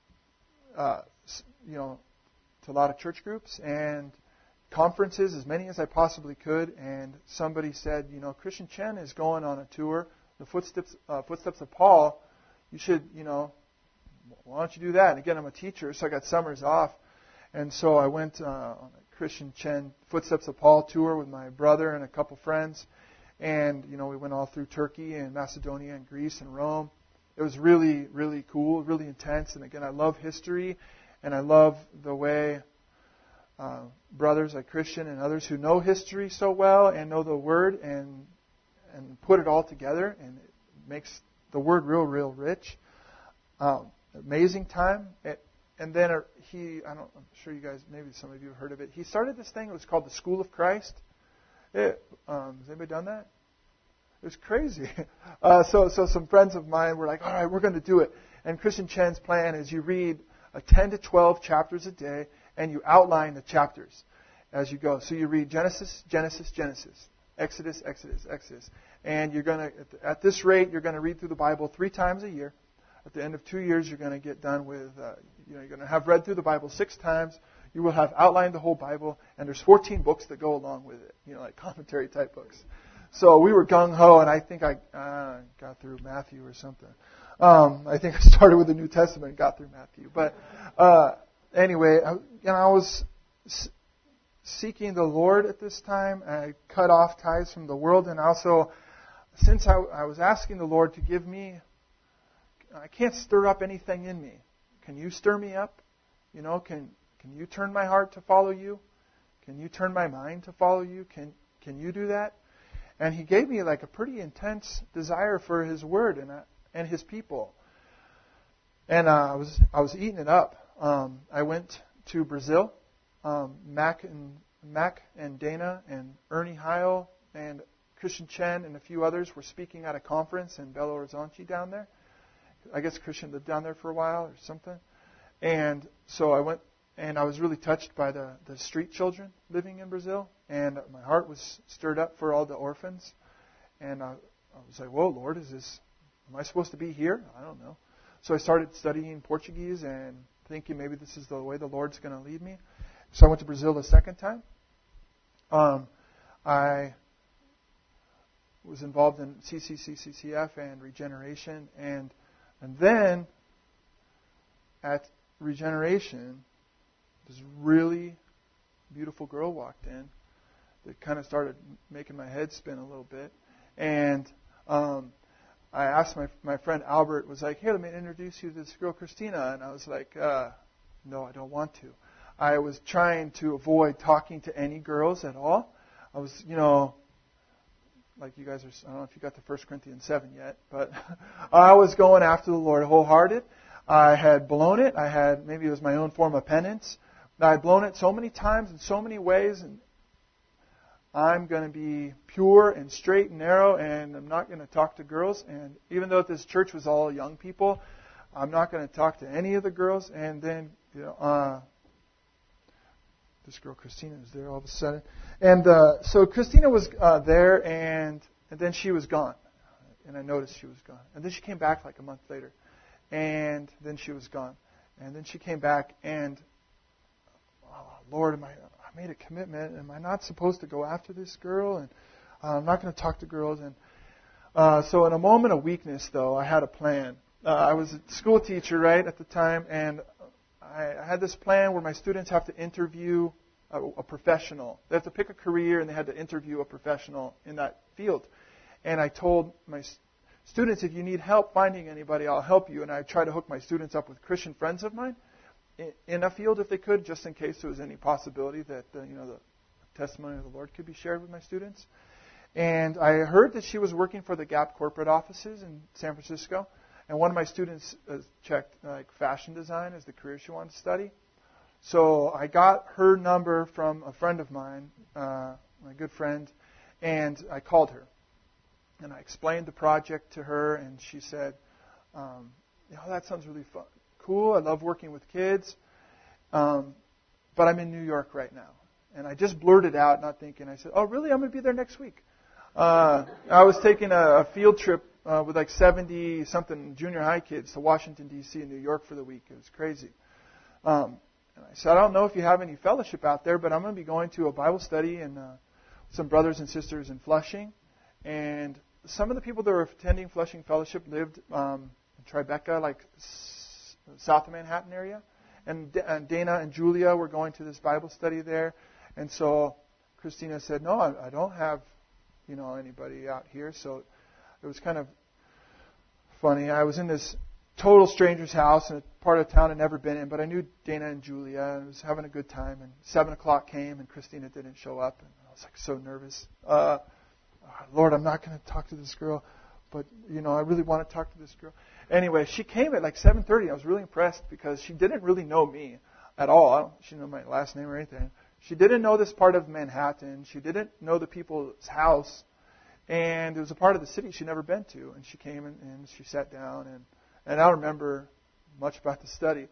to a lot of church groups and conferences, as many as I possibly could. And somebody said, Christian Chen is going on a tour, the footsteps of Paul. You should, why don't you do that? And again, I'm a teacher, so I got summers off. And so I went on a Christian Chen Footsteps of Paul tour with my brother and a couple friends. And, we went all through Turkey and Macedonia and Greece and Rome. It was really, really cool, really intense. And again, I love history, and I love the way brothers like Christian and others who know history so well and know the Word and put it all together, and it makes the Word real, real rich. Amazing time. And then I'm sure you guys, maybe some of you have heard of it. He started this thing. It was called the School of Christ. Has anybody done that? It was crazy. So some friends of mine were like, all right, we're going to do it. And Christian Chen's plan is you read 10 to 12 chapters a day, and you outline the chapters as you go. So you read Genesis, Genesis, Genesis, Exodus, Exodus, Exodus. And you're going to, at this rate, you're going to read through the Bible 3 times a year. At the end of 2 years, you're going to get done with, you're going to have read through the Bible 6 times. You will have outlined the whole Bible, and there's 14 books that go along with it, like commentary type books. So we were gung-ho, and I think I got through Matthew or something. I think I started with the New Testament and got through Matthew. But anyway, I was seeking the Lord at this time. I cut off ties from the world, and also, since I was asking the Lord to give me, I can't stir up anything in me. Can you stir me up? Can you turn my heart to follow you? Can you turn my mind to follow you? Can you do that? And He gave me like a pretty intense desire for His Word and His people. And I was eating it up. I went to Brazil. Mac and Dana and Ernie Heil and Christian Chen and a few others were speaking at a conference in Belo Horizonte down there. I guess Christian lived down there for a while or something. And so I went, and I was really touched by the street children living in Brazil. And my heart was stirred up for all the orphans. And I was like, whoa, Lord, am I supposed to be here? I don't know. So I started studying Portuguese and thinking maybe this is the way the Lord's going to lead me. So I went to Brazil the second time. I was involved in CCCCCF and Regeneration. And then at Regeneration, this really beautiful girl walked in that kind of started making my head spin a little bit. And I asked my friend Albert, was like, hey, let me introduce you to this girl, Christina. And I was like, no, I don't want to. I was trying to avoid talking to any girls at all. I was, like you guys are, I don't know if you got to 1 Corinthians 7 yet, but I was going after the Lord wholehearted. I had blown it. Maybe it was my own form of penance. I had blown it so many times in so many ways, and I'm going to be pure and straight and narrow, and I'm not going to talk to girls. And even though this church was all young people, I'm not going to talk to any of the girls. And then, this girl Christina was there all of a sudden. And so Christina was there, and then she was gone. And I noticed she was gone. And then she came back like a month later. And then she was gone. And then she came back, and, Lord, I made a commitment. Am I not supposed to go after this girl? And I'm not going to talk to girls. And so in a moment of weakness, though, I had a plan. I was a school teacher, right, at the time, and I had this plan where my students have to interview a professional. They have to pick a career, and they had to interview a professional in that field. And I told my students, if you need help finding anybody, I'll help you. And I try to hook my students up with Christian friends of mine in a field if they could, just in case there was any possibility that the testimony of the Lord could be shared with my students. And I heard that she was working for the Gap corporate offices in San Francisco. And one of my students checked fashion design as the career she wanted to study. So I got her number from a friend of mine, my good friend, and I called her. And I explained the project to her, and she said, that sounds really fun. Cool, I love working with kids, but I'm in New York right now. And I just blurted out, not thinking. I said, oh, really? I'm going to be there next week. I was taking a field trip with like 70-something junior high kids to Washington, D.C. and New York for the week. It was crazy. And I said, I don't know if you have any fellowship out there, but I'm going to be going to a Bible study and some brothers and sisters in Flushing. And some of the people that were attending Flushing Fellowship lived in Tribeca, like south of Manhattan area. And Dana and Julia were going to this Bible study there. And so Christina said, no, I don't have, anybody out here. So it was kind of funny. I was in this total stranger's house in a part of town I'd never been in, but I knew Dana and Julia, and I was having a good time. And 7 o'clock came, and Christina didn't show up, and I was like so nervous. Lord, I'm not going to talk to this girl, but I really want to talk to this girl. Anyway, she came at like 7:30. I was really impressed because she didn't really know me at all. She didn't know my last name or anything. She didn't know this part of Manhattan. She didn't know the people's house. And it was a part of the city she'd never been to. And she came and she sat down. And I don't remember much about the study.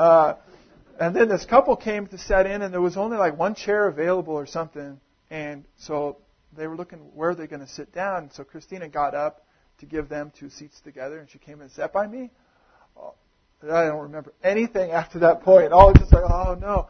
And then this couple came to sit in, and there was only like one chair available or something. And so they were looking, where are they going to sit down? And so Christina got up to give them 2 seats together, and she came and sat by me. Oh, I don't remember anything after that point. All just like, oh no.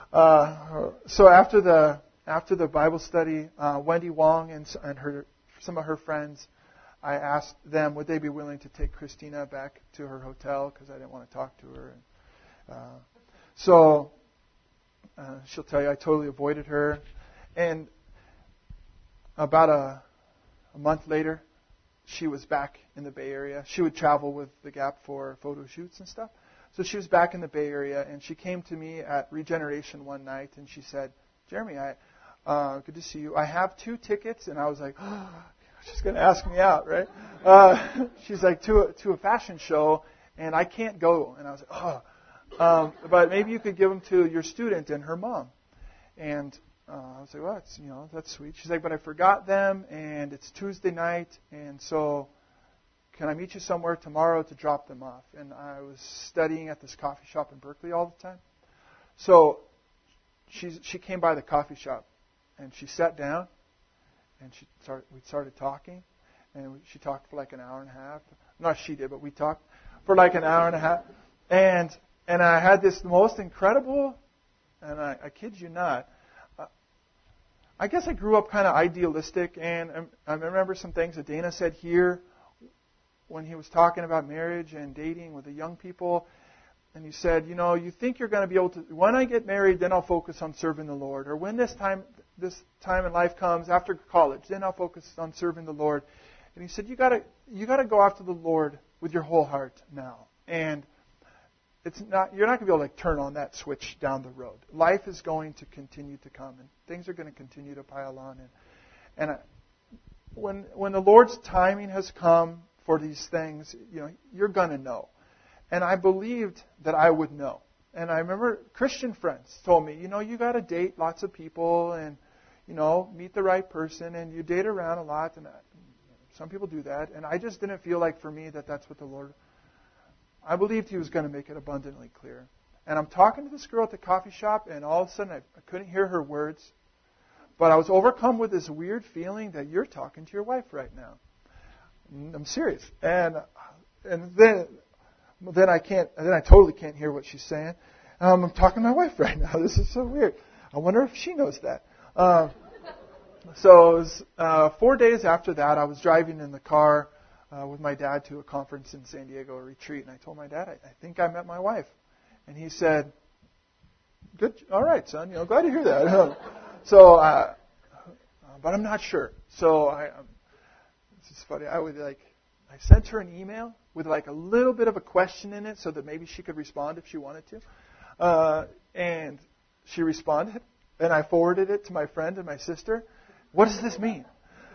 So after the Bible study, Wendy Wong and some of her friends, I asked them would they be willing to take Christina back to her hotel because I didn't want to talk to her. And, so she'll tell you I totally avoided her. And about a month later, she was back in the Bay Area. She would travel with the Gap for photo shoots and stuff. So she was back in the Bay Area, and she came to me at Regeneration one night, and she said, Jeremy, good to see you. I have 2 tickets, and I was like, oh, she's going to ask me out, right? She's like, to a fashion show, and I can't go. And I was like, oh. But maybe you could give them to your student and her mom. And I was like, well, that's sweet. She's like, but I forgot them, and it's Tuesday night, and so can I meet you somewhere tomorrow to drop them off? And I was studying at this coffee shop in Berkeley all the time. So she came by the coffee shop, and she sat down, and we started talking, and she talked for like an hour and a half. Not she did, but we talked for like an hour and a half. And I had this most incredible, and I kid you not, I guess I grew up kind of idealistic, and I remember some things that Dana said here when he was talking about marriage and dating with the young people. And he said, you think you're going to be able to, when I get married, then I'll focus on serving the Lord. Or when this time in life comes after college, then I'll focus on serving the Lord. And he said, you got to go after the Lord with your whole heart now. And you're not going to be able to turn on that switch down the road. Life is going to continue to come, and things are going to continue to pile on. And when the Lord's timing has come for these things, you're going to know. And I believed that I would know. And I remember Christian friends told me, you got to date lots of people and, meet the right person, and you date around a lot. And some people do that. And I just didn't feel like for me that's what the Lord. I believed He was going to make it abundantly clear. And I'm talking to this girl at the coffee shop, and all of a sudden I couldn't hear her words. But I was overcome with this weird feeling that you're talking to your wife right now. I'm serious. And then I totally can't hear what she's saying. I'm talking to my wife right now. This is so weird. I wonder if she knows that. So it was 4 days after that, I was driving in the car with my dad to a conference in San Diego, a retreat. And I told my dad, I think I met my wife. And he said, good, all right, son. Glad to hear that. So, but I'm not sure. So this is funny. I sent her an email with like a little bit of a question in it so that maybe she could respond if she wanted to. And she responded, and I forwarded it to my friend and my sister. What does this mean?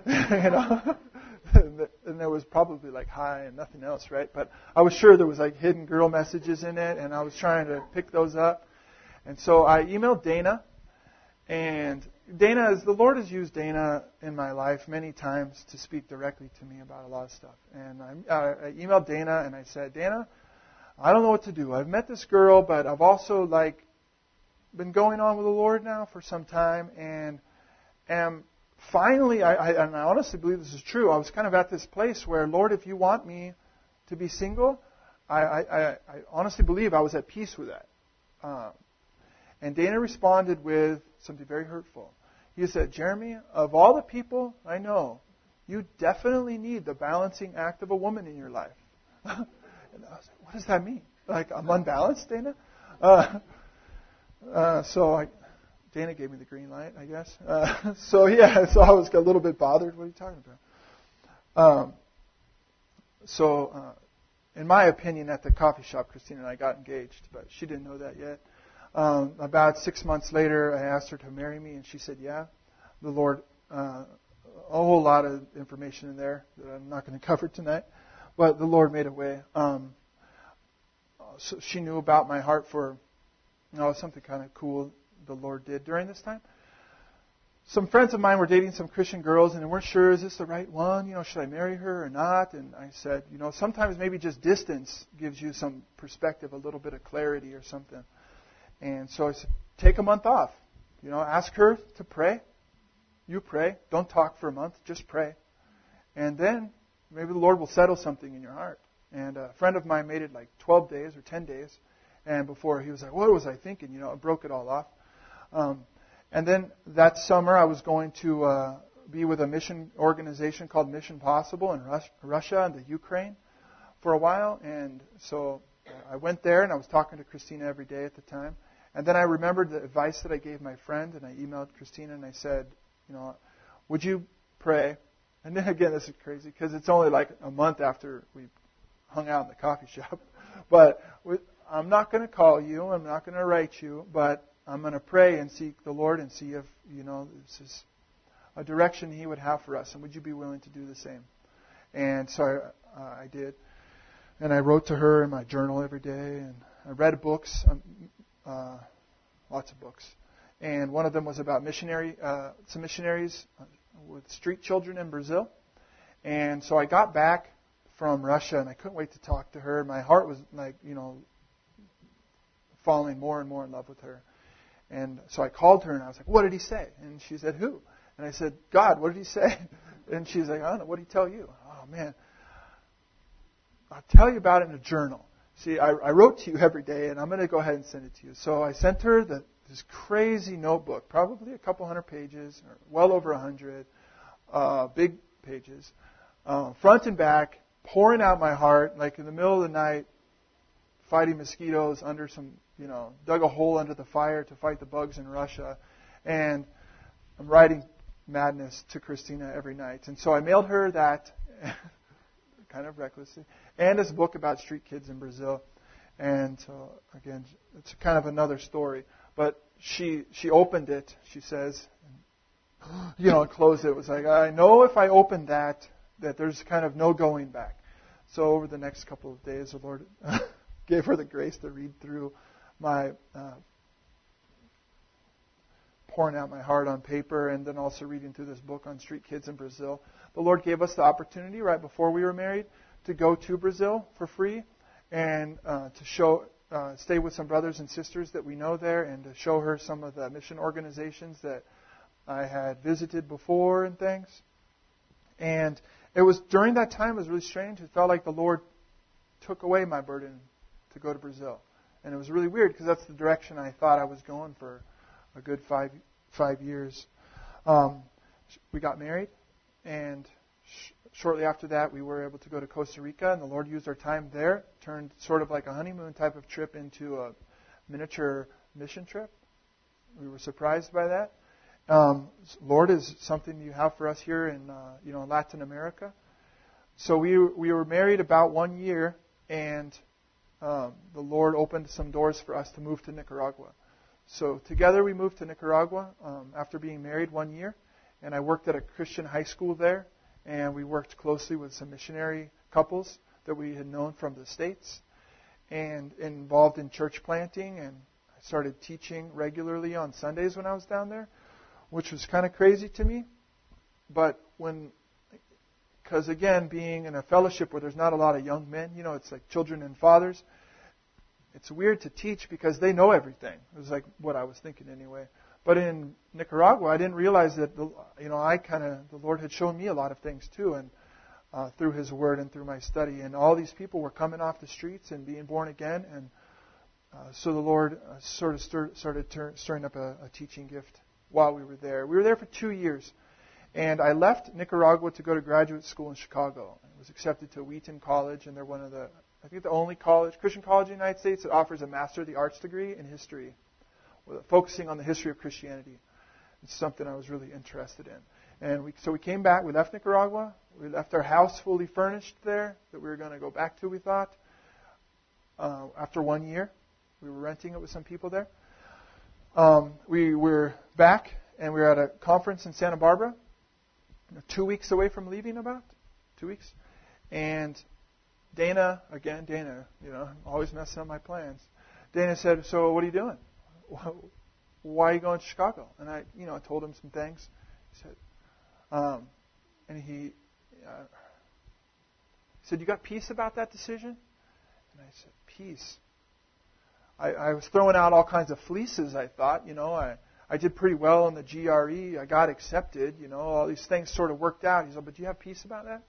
And there was probably like hi and nothing else, right? But I was sure there was like hidden girl messages in it, and I was trying to pick those up. And so I emailed Dana, and the Lord has used Dana in my life many times to speak directly to me about a lot of stuff. And I emailed Dana, and I said, Dana, I don't know what to do. I've met this girl, but I've also been going on with the Lord now for some time, and am finally, and I honestly believe this is true, I was kind of at this place where, Lord, if you want me to be single, I honestly believe I was at peace with that. And Dana responded with something very hurtful. He said, Jeremy, of all the people I know, you definitely need the balancing act of a woman in your life. And I was like, what does that mean? Like, I'm unbalanced, Dana? Dana gave me the green light, I guess. So I was a little bit bothered. What are you talking about? In my opinion, at the coffee shop, Christina and I got engaged, but she didn't know that yet. About 6 months later, I asked her to marry me, and she said, yeah. The Lord, a whole lot of information in there that I'm not going to cover tonight, but the Lord made a way. So she knew about my heart for something kind of cool the Lord did during this time. some friends of mine were dating some Christian girls, and they weren't sure, is this the right one? Should I marry her or not? And I said, sometimes maybe just distance gives you some perspective, a little bit of clarity or something. And so I said, take a month off. Ask her to pray. You pray. Don't talk for a month. Just pray. And then maybe the Lord will settle something in your heart. And a friend of mine made it like 12 days or 10 days. And before he was like, what was I thinking? I broke it all off. And then that summer I was going to be with a mission organization called Mission Possible in Russia and the Ukraine for a while. And so I went there and I was talking to Christina every day at the time. And then I remembered the advice that I gave my friend, and I emailed Christina and I said, would you pray? And then again, this is crazy because it's only like a month after we hung out in the coffee shop. But I'm not going to call you. I'm not going to write you. But I'm going to pray and seek the Lord and see if, this is a direction He would have for us. And would you be willing to do the same? And so I did. And I wrote to her in my journal every day. And I read books, lots of books. And one of them was about some missionaries with street children in Brazil. And so I got back from Russia, and I couldn't wait to talk to her. My heart was like, falling more and more in love with her. And so I called her, and I was like, what did He say? And she said, who? And I said, God, what did He say? And she's like, I don't know, what did He tell you? Oh, man. I'll tell you about it in a journal. See, I wrote to you every day, and I'm going to go ahead and send it to you. So I sent her this crazy notebook, probably a couple hundred pages, or well over 100, big pages, front and back, pouring out my heart, like in the middle of the night, fighting mosquitoes under some, dug a hole under the fire to fight the bugs in Russia. And I'm writing madness to Christina every night. And so I mailed her that, kind of recklessly, and this book about street kids in Brazil. And so, again, it's kind of another story. But she opened it, she says, and, closed it. It was like, I know if I open that there's kind of no going back. So over the next couple of days, the Lord gave her the grace to read through my pouring out my heart on paper, and then also reading through this book on street kids in Brazil. The Lord gave us the opportunity right before we were married to go to Brazil for free and to stay with some brothers and sisters that we know there, and to show her some of the mission organizations that I had visited before and things. And it was during that time, it was really strange. It felt like the Lord took away my burden to go to Brazil. And it was really weird because that's the direction I thought I was going for a good five years. We got married, and shortly after that, we were able to go to Costa Rica, and the Lord used our time there, turned sort of like a honeymoon type of trip into a miniature mission trip. We were surprised by that. Lord is something you have for us here in Latin America. So we were married about 1 year, and the Lord opened some doors for us to move to Nicaragua. So together we moved to Nicaragua after being married 1 year, and I worked at a Christian high school there, and we worked closely with some missionary couples that we had known from the States, and involved in church planting, and I started teaching regularly on Sundays when I was down there, which was kind of crazy to me. But because again, being in a fellowship where there's not a lot of young men, it's like children and fathers, it's weird to teach because they know everything. It was like what I was thinking anyway. But in Nicaragua, I didn't realize that, the Lord had shown me a lot of things too, and through His Word and through my study. And all these people were coming off the streets and being born again. And so the Lord sort of started stirring up a teaching gift while we were there. We were there for 2 years. And I left Nicaragua to go to graduate school in Chicago. I was accepted to Wheaton College, and they're one of the only Christian college in the United States that offers a Master of the Arts degree in history, focusing on the history of Christianity. It's something I was really interested in. And so we came back. We left Nicaragua. We left our house fully furnished there that we were going to go back to, we thought. After 1 year, we were renting it with some people there. We were back, and we were at a conference in Santa Barbara, 2 weeks away from leaving about. 2 weeks. And Dana, always messing up my plans. Dana said, so what are you doing? why are you going to Chicago? And I told him some things. He said, he said, you got peace about that decision? And I said, peace. I was throwing out all kinds of fleeces, I thought. I did pretty well in the GRE. I got accepted. All these things sort of worked out. He said, but do you have peace about that?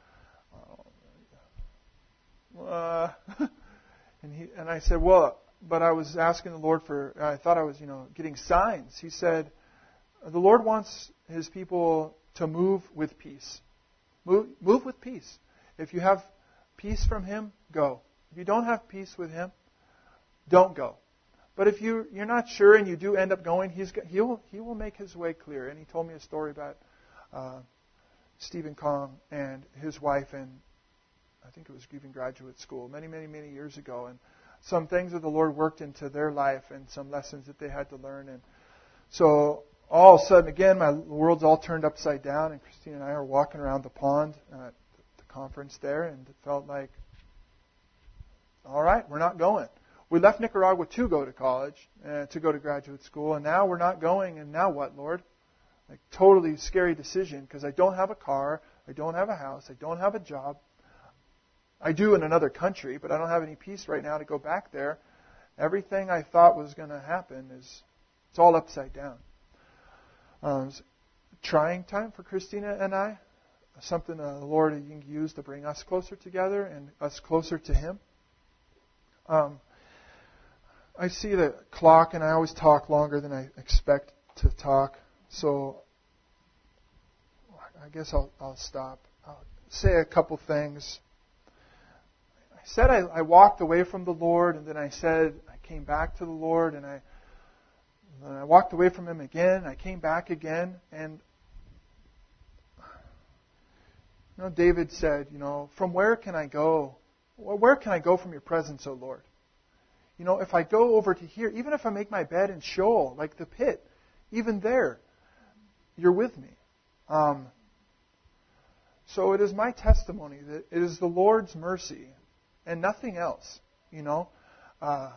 And I said, well, but I was asking the Lord I thought I was, getting signs. He said, the Lord wants His people to move with peace. Move with peace. If you have peace from Him, go. If you don't have peace with Him, don't go. But if you're not sure and you do end up going, He will make His way clear. And he told me a story about Stephen Kong and his wife, and I think it was even graduate school many, many, many years ago. And some things that the Lord worked into their life and some lessons that they had to learn. And so all of a sudden, again, my world's all turned upside down, and Christine and I are walking around the pond at the conference there, and it felt like, all right, we're not going. We left Nicaragua to go to college, to go to graduate school, and now we're not going, and now what, Lord? Like, totally scary decision, because I don't have a car, I don't have a house, I don't have a job. I do in another country, but I don't have any peace right now to go back there. Everything I thought was going to happen it's all upside down. It was a trying time for Christina and I, something the Lord used to bring us closer together and us closer to Him. I see the clock, and I always talk longer than I expect to talk, so I guess I'll stop. I'll say a couple things. I said I walked away from the Lord, and then I said I came back to the Lord, and then I walked away from Him again. I came back again, and David said, from where can I go? Where can I go from Your presence, O Lord? If I go over to here, even if I make my bed in Sheol, like the pit, even there, You're with me. So it is my testimony that it is the Lord's mercy and nothing else. I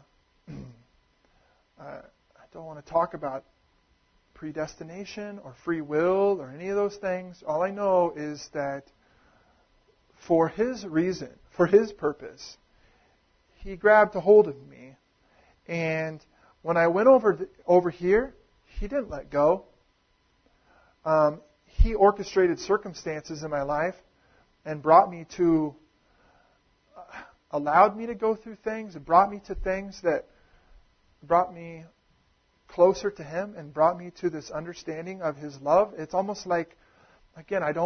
don't want to talk about predestination or free will or any of those things. All I know is that for His reason, for His purpose, He grabbed a hold of me. And when I went over here, He didn't let go. He orchestrated circumstances in my life and allowed me to go through things and brought me to things that brought me closer to Him and brought me to this understanding of His love. It's almost like, again, I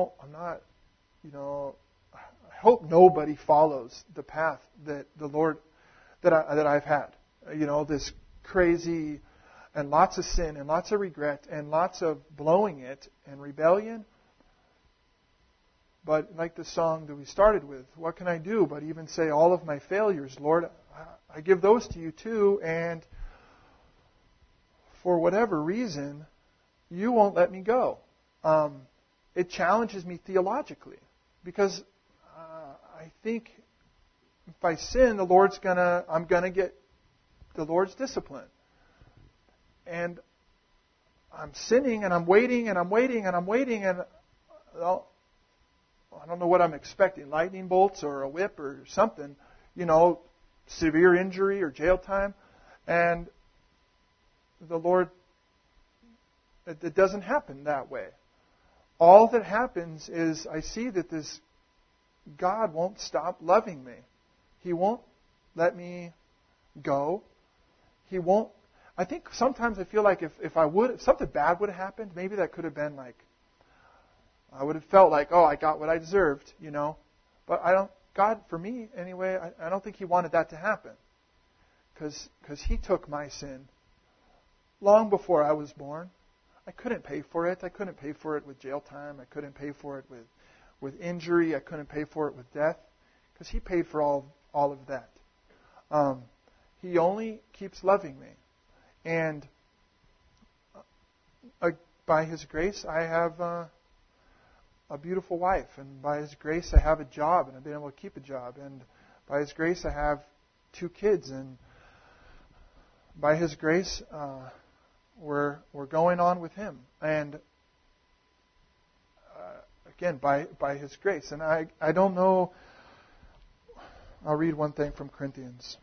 hope nobody follows the path that the Lord, that I've had. This crazy and lots of sin and lots of regret and lots of blowing it and rebellion. But like the song that we started with, what can I do but even say all of my failures, Lord, I give those to You too, and for whatever reason, You won't let me go. It challenges me theologically, because I think if I sin, I'm gonna get the Lord's discipline. And I'm sinning, and I'm waiting, and I'm waiting, and I'm waiting, and I don't know what I'm expecting, lightning bolts or a whip or something, severe injury or jail time. And the Lord, it doesn't happen that way. All that happens is I see that this God won't stop loving me. He won't let me go. He won't. I think sometimes I feel like if something bad would have happened, maybe that could have been like, I would have felt like, I got what I deserved, But God, for me anyway, I don't think He wanted that to happen. Because He took my sin long before I was born. I couldn't pay for it. I couldn't pay for it with jail time. I couldn't pay for it with injury. I couldn't pay for it with death. Because He paid for all of that. He only keeps loving me. And by His grace, I have a beautiful wife. And by His grace, I have a job. And I've been able to keep a job. And by His grace, I have 2 kids. And by His grace, we're going on with Him, and again by His grace. And I don't know. I'll read one thing from Corinthians.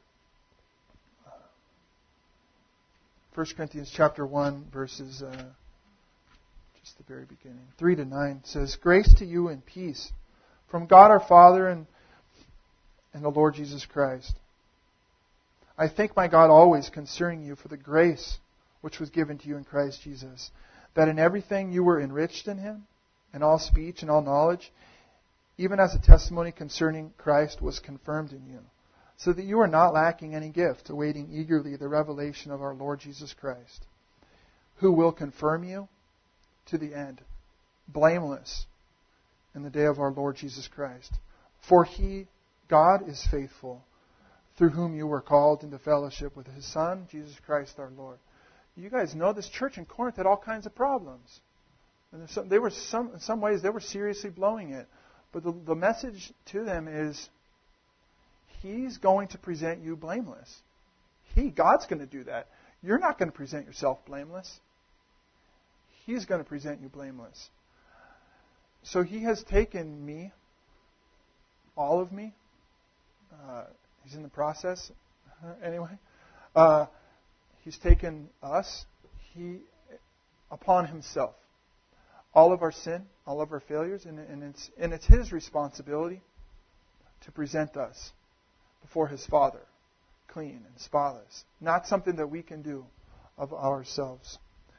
1 Corinthians chapter 1, verses just the very beginning, 3-9 says, "Grace to you and peace from God our Father and the Lord Jesus Christ. I thank my God always concerning you for the grace which was given to you in Christ Jesus, that in everything you were enriched in Him, in all speech and all knowledge, even as the testimony concerning Christ was confirmed in you, so that you are not lacking any gift, awaiting eagerly the revelation of our Lord Jesus Christ, who will confirm you to the end, blameless in the day of our Lord Jesus Christ. For God is faithful, through whom you were called into fellowship with His Son, Jesus Christ our Lord." You guys know this church in Corinth had all kinds of problems. And in some ways they were seriously blowing it. But the message to them is, He's going to present you blameless. God's going to do that. You're not going to present yourself blameless. He's going to present you blameless. So He has taken me, all of me. He's in the process. Anyway. He's taken us upon Himself. All of our sin, all of our failures, and it's His responsibility to present us before His Father, clean and spotless. Not something that we can do of ourselves.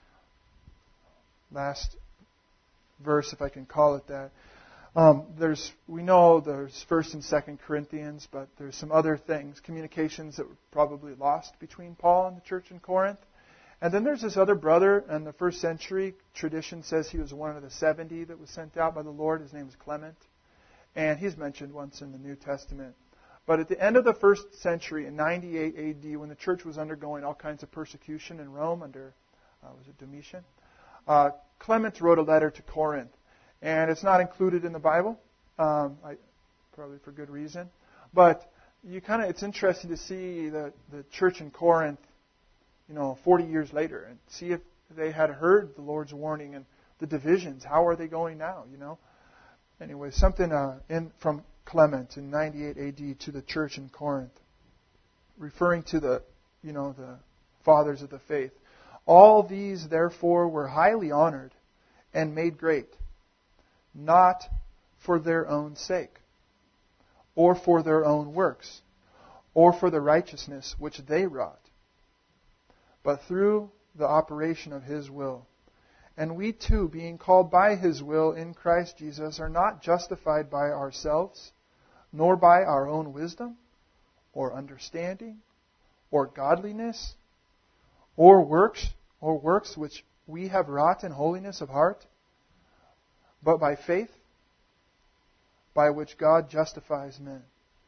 Last verse, if I can call it that. We know there's 1st and 2nd Corinthians, but there's some other things, communications that were probably lost between Paul and the church in Corinth. And then there's this other brother in the first century. Tradition says he was one of the 70 that was sent out by the Lord. His name is Clement. And he's mentioned once in the New Testament. But at the end of the first century, in 98 AD, when the church was undergoing all kinds of persecution in Rome under, was it Domitian? Clement wrote a letter to Corinth. And it's not included in the Bible, probably for good reason. But it's interesting to see the church in Corinth, 40 years later, and see if they had heard the Lord's warning and the divisions. How are they going now? Anyway, something from Clement in 98 AD to the church in Corinth, referring to the fathers of the faith. "All these, therefore, were highly honored and made great, not for their own sake, or for their own works, or for the righteousness which they wrought, but through the operation of His will. And we too, being called by His will in Christ Jesus, are not justified by ourselves, nor by our own wisdom, or understanding, or godliness, or works which we have wrought in holiness of heart, but by faith, by which God justifies men."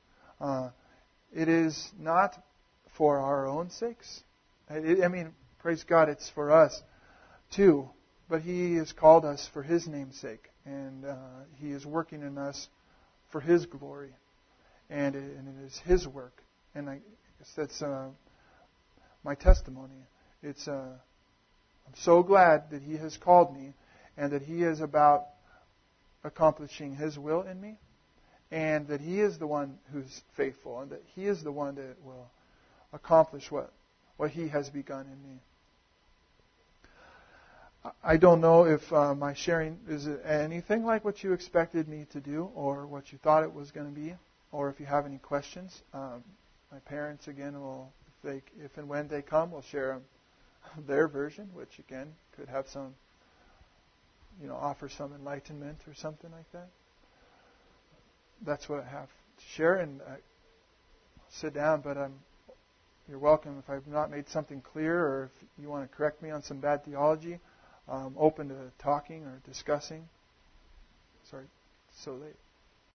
It is not for our own sakes. Praise God, it's for us too. But He has called us for His name's sake. And He is working in us for His glory. And it is His work. And I guess that's my testimony. I'm so glad that He has called me and that He is about accomplishing His will in me, and that He is the one who's faithful, and that He is the one that will accomplish what He has begun in me. I don't know if my sharing is anything like what you expected me to do or what you thought it was going to be, or if you have any questions. My parents, again, if and when they come, will share their version, which, again, could have some, offer some enlightenment or something like that. That's what I have to share, and sit down, but you're welcome. If I've not made something clear, or if you want to correct me on some bad theology, I'm open to talking or discussing. Sorry, it's so late.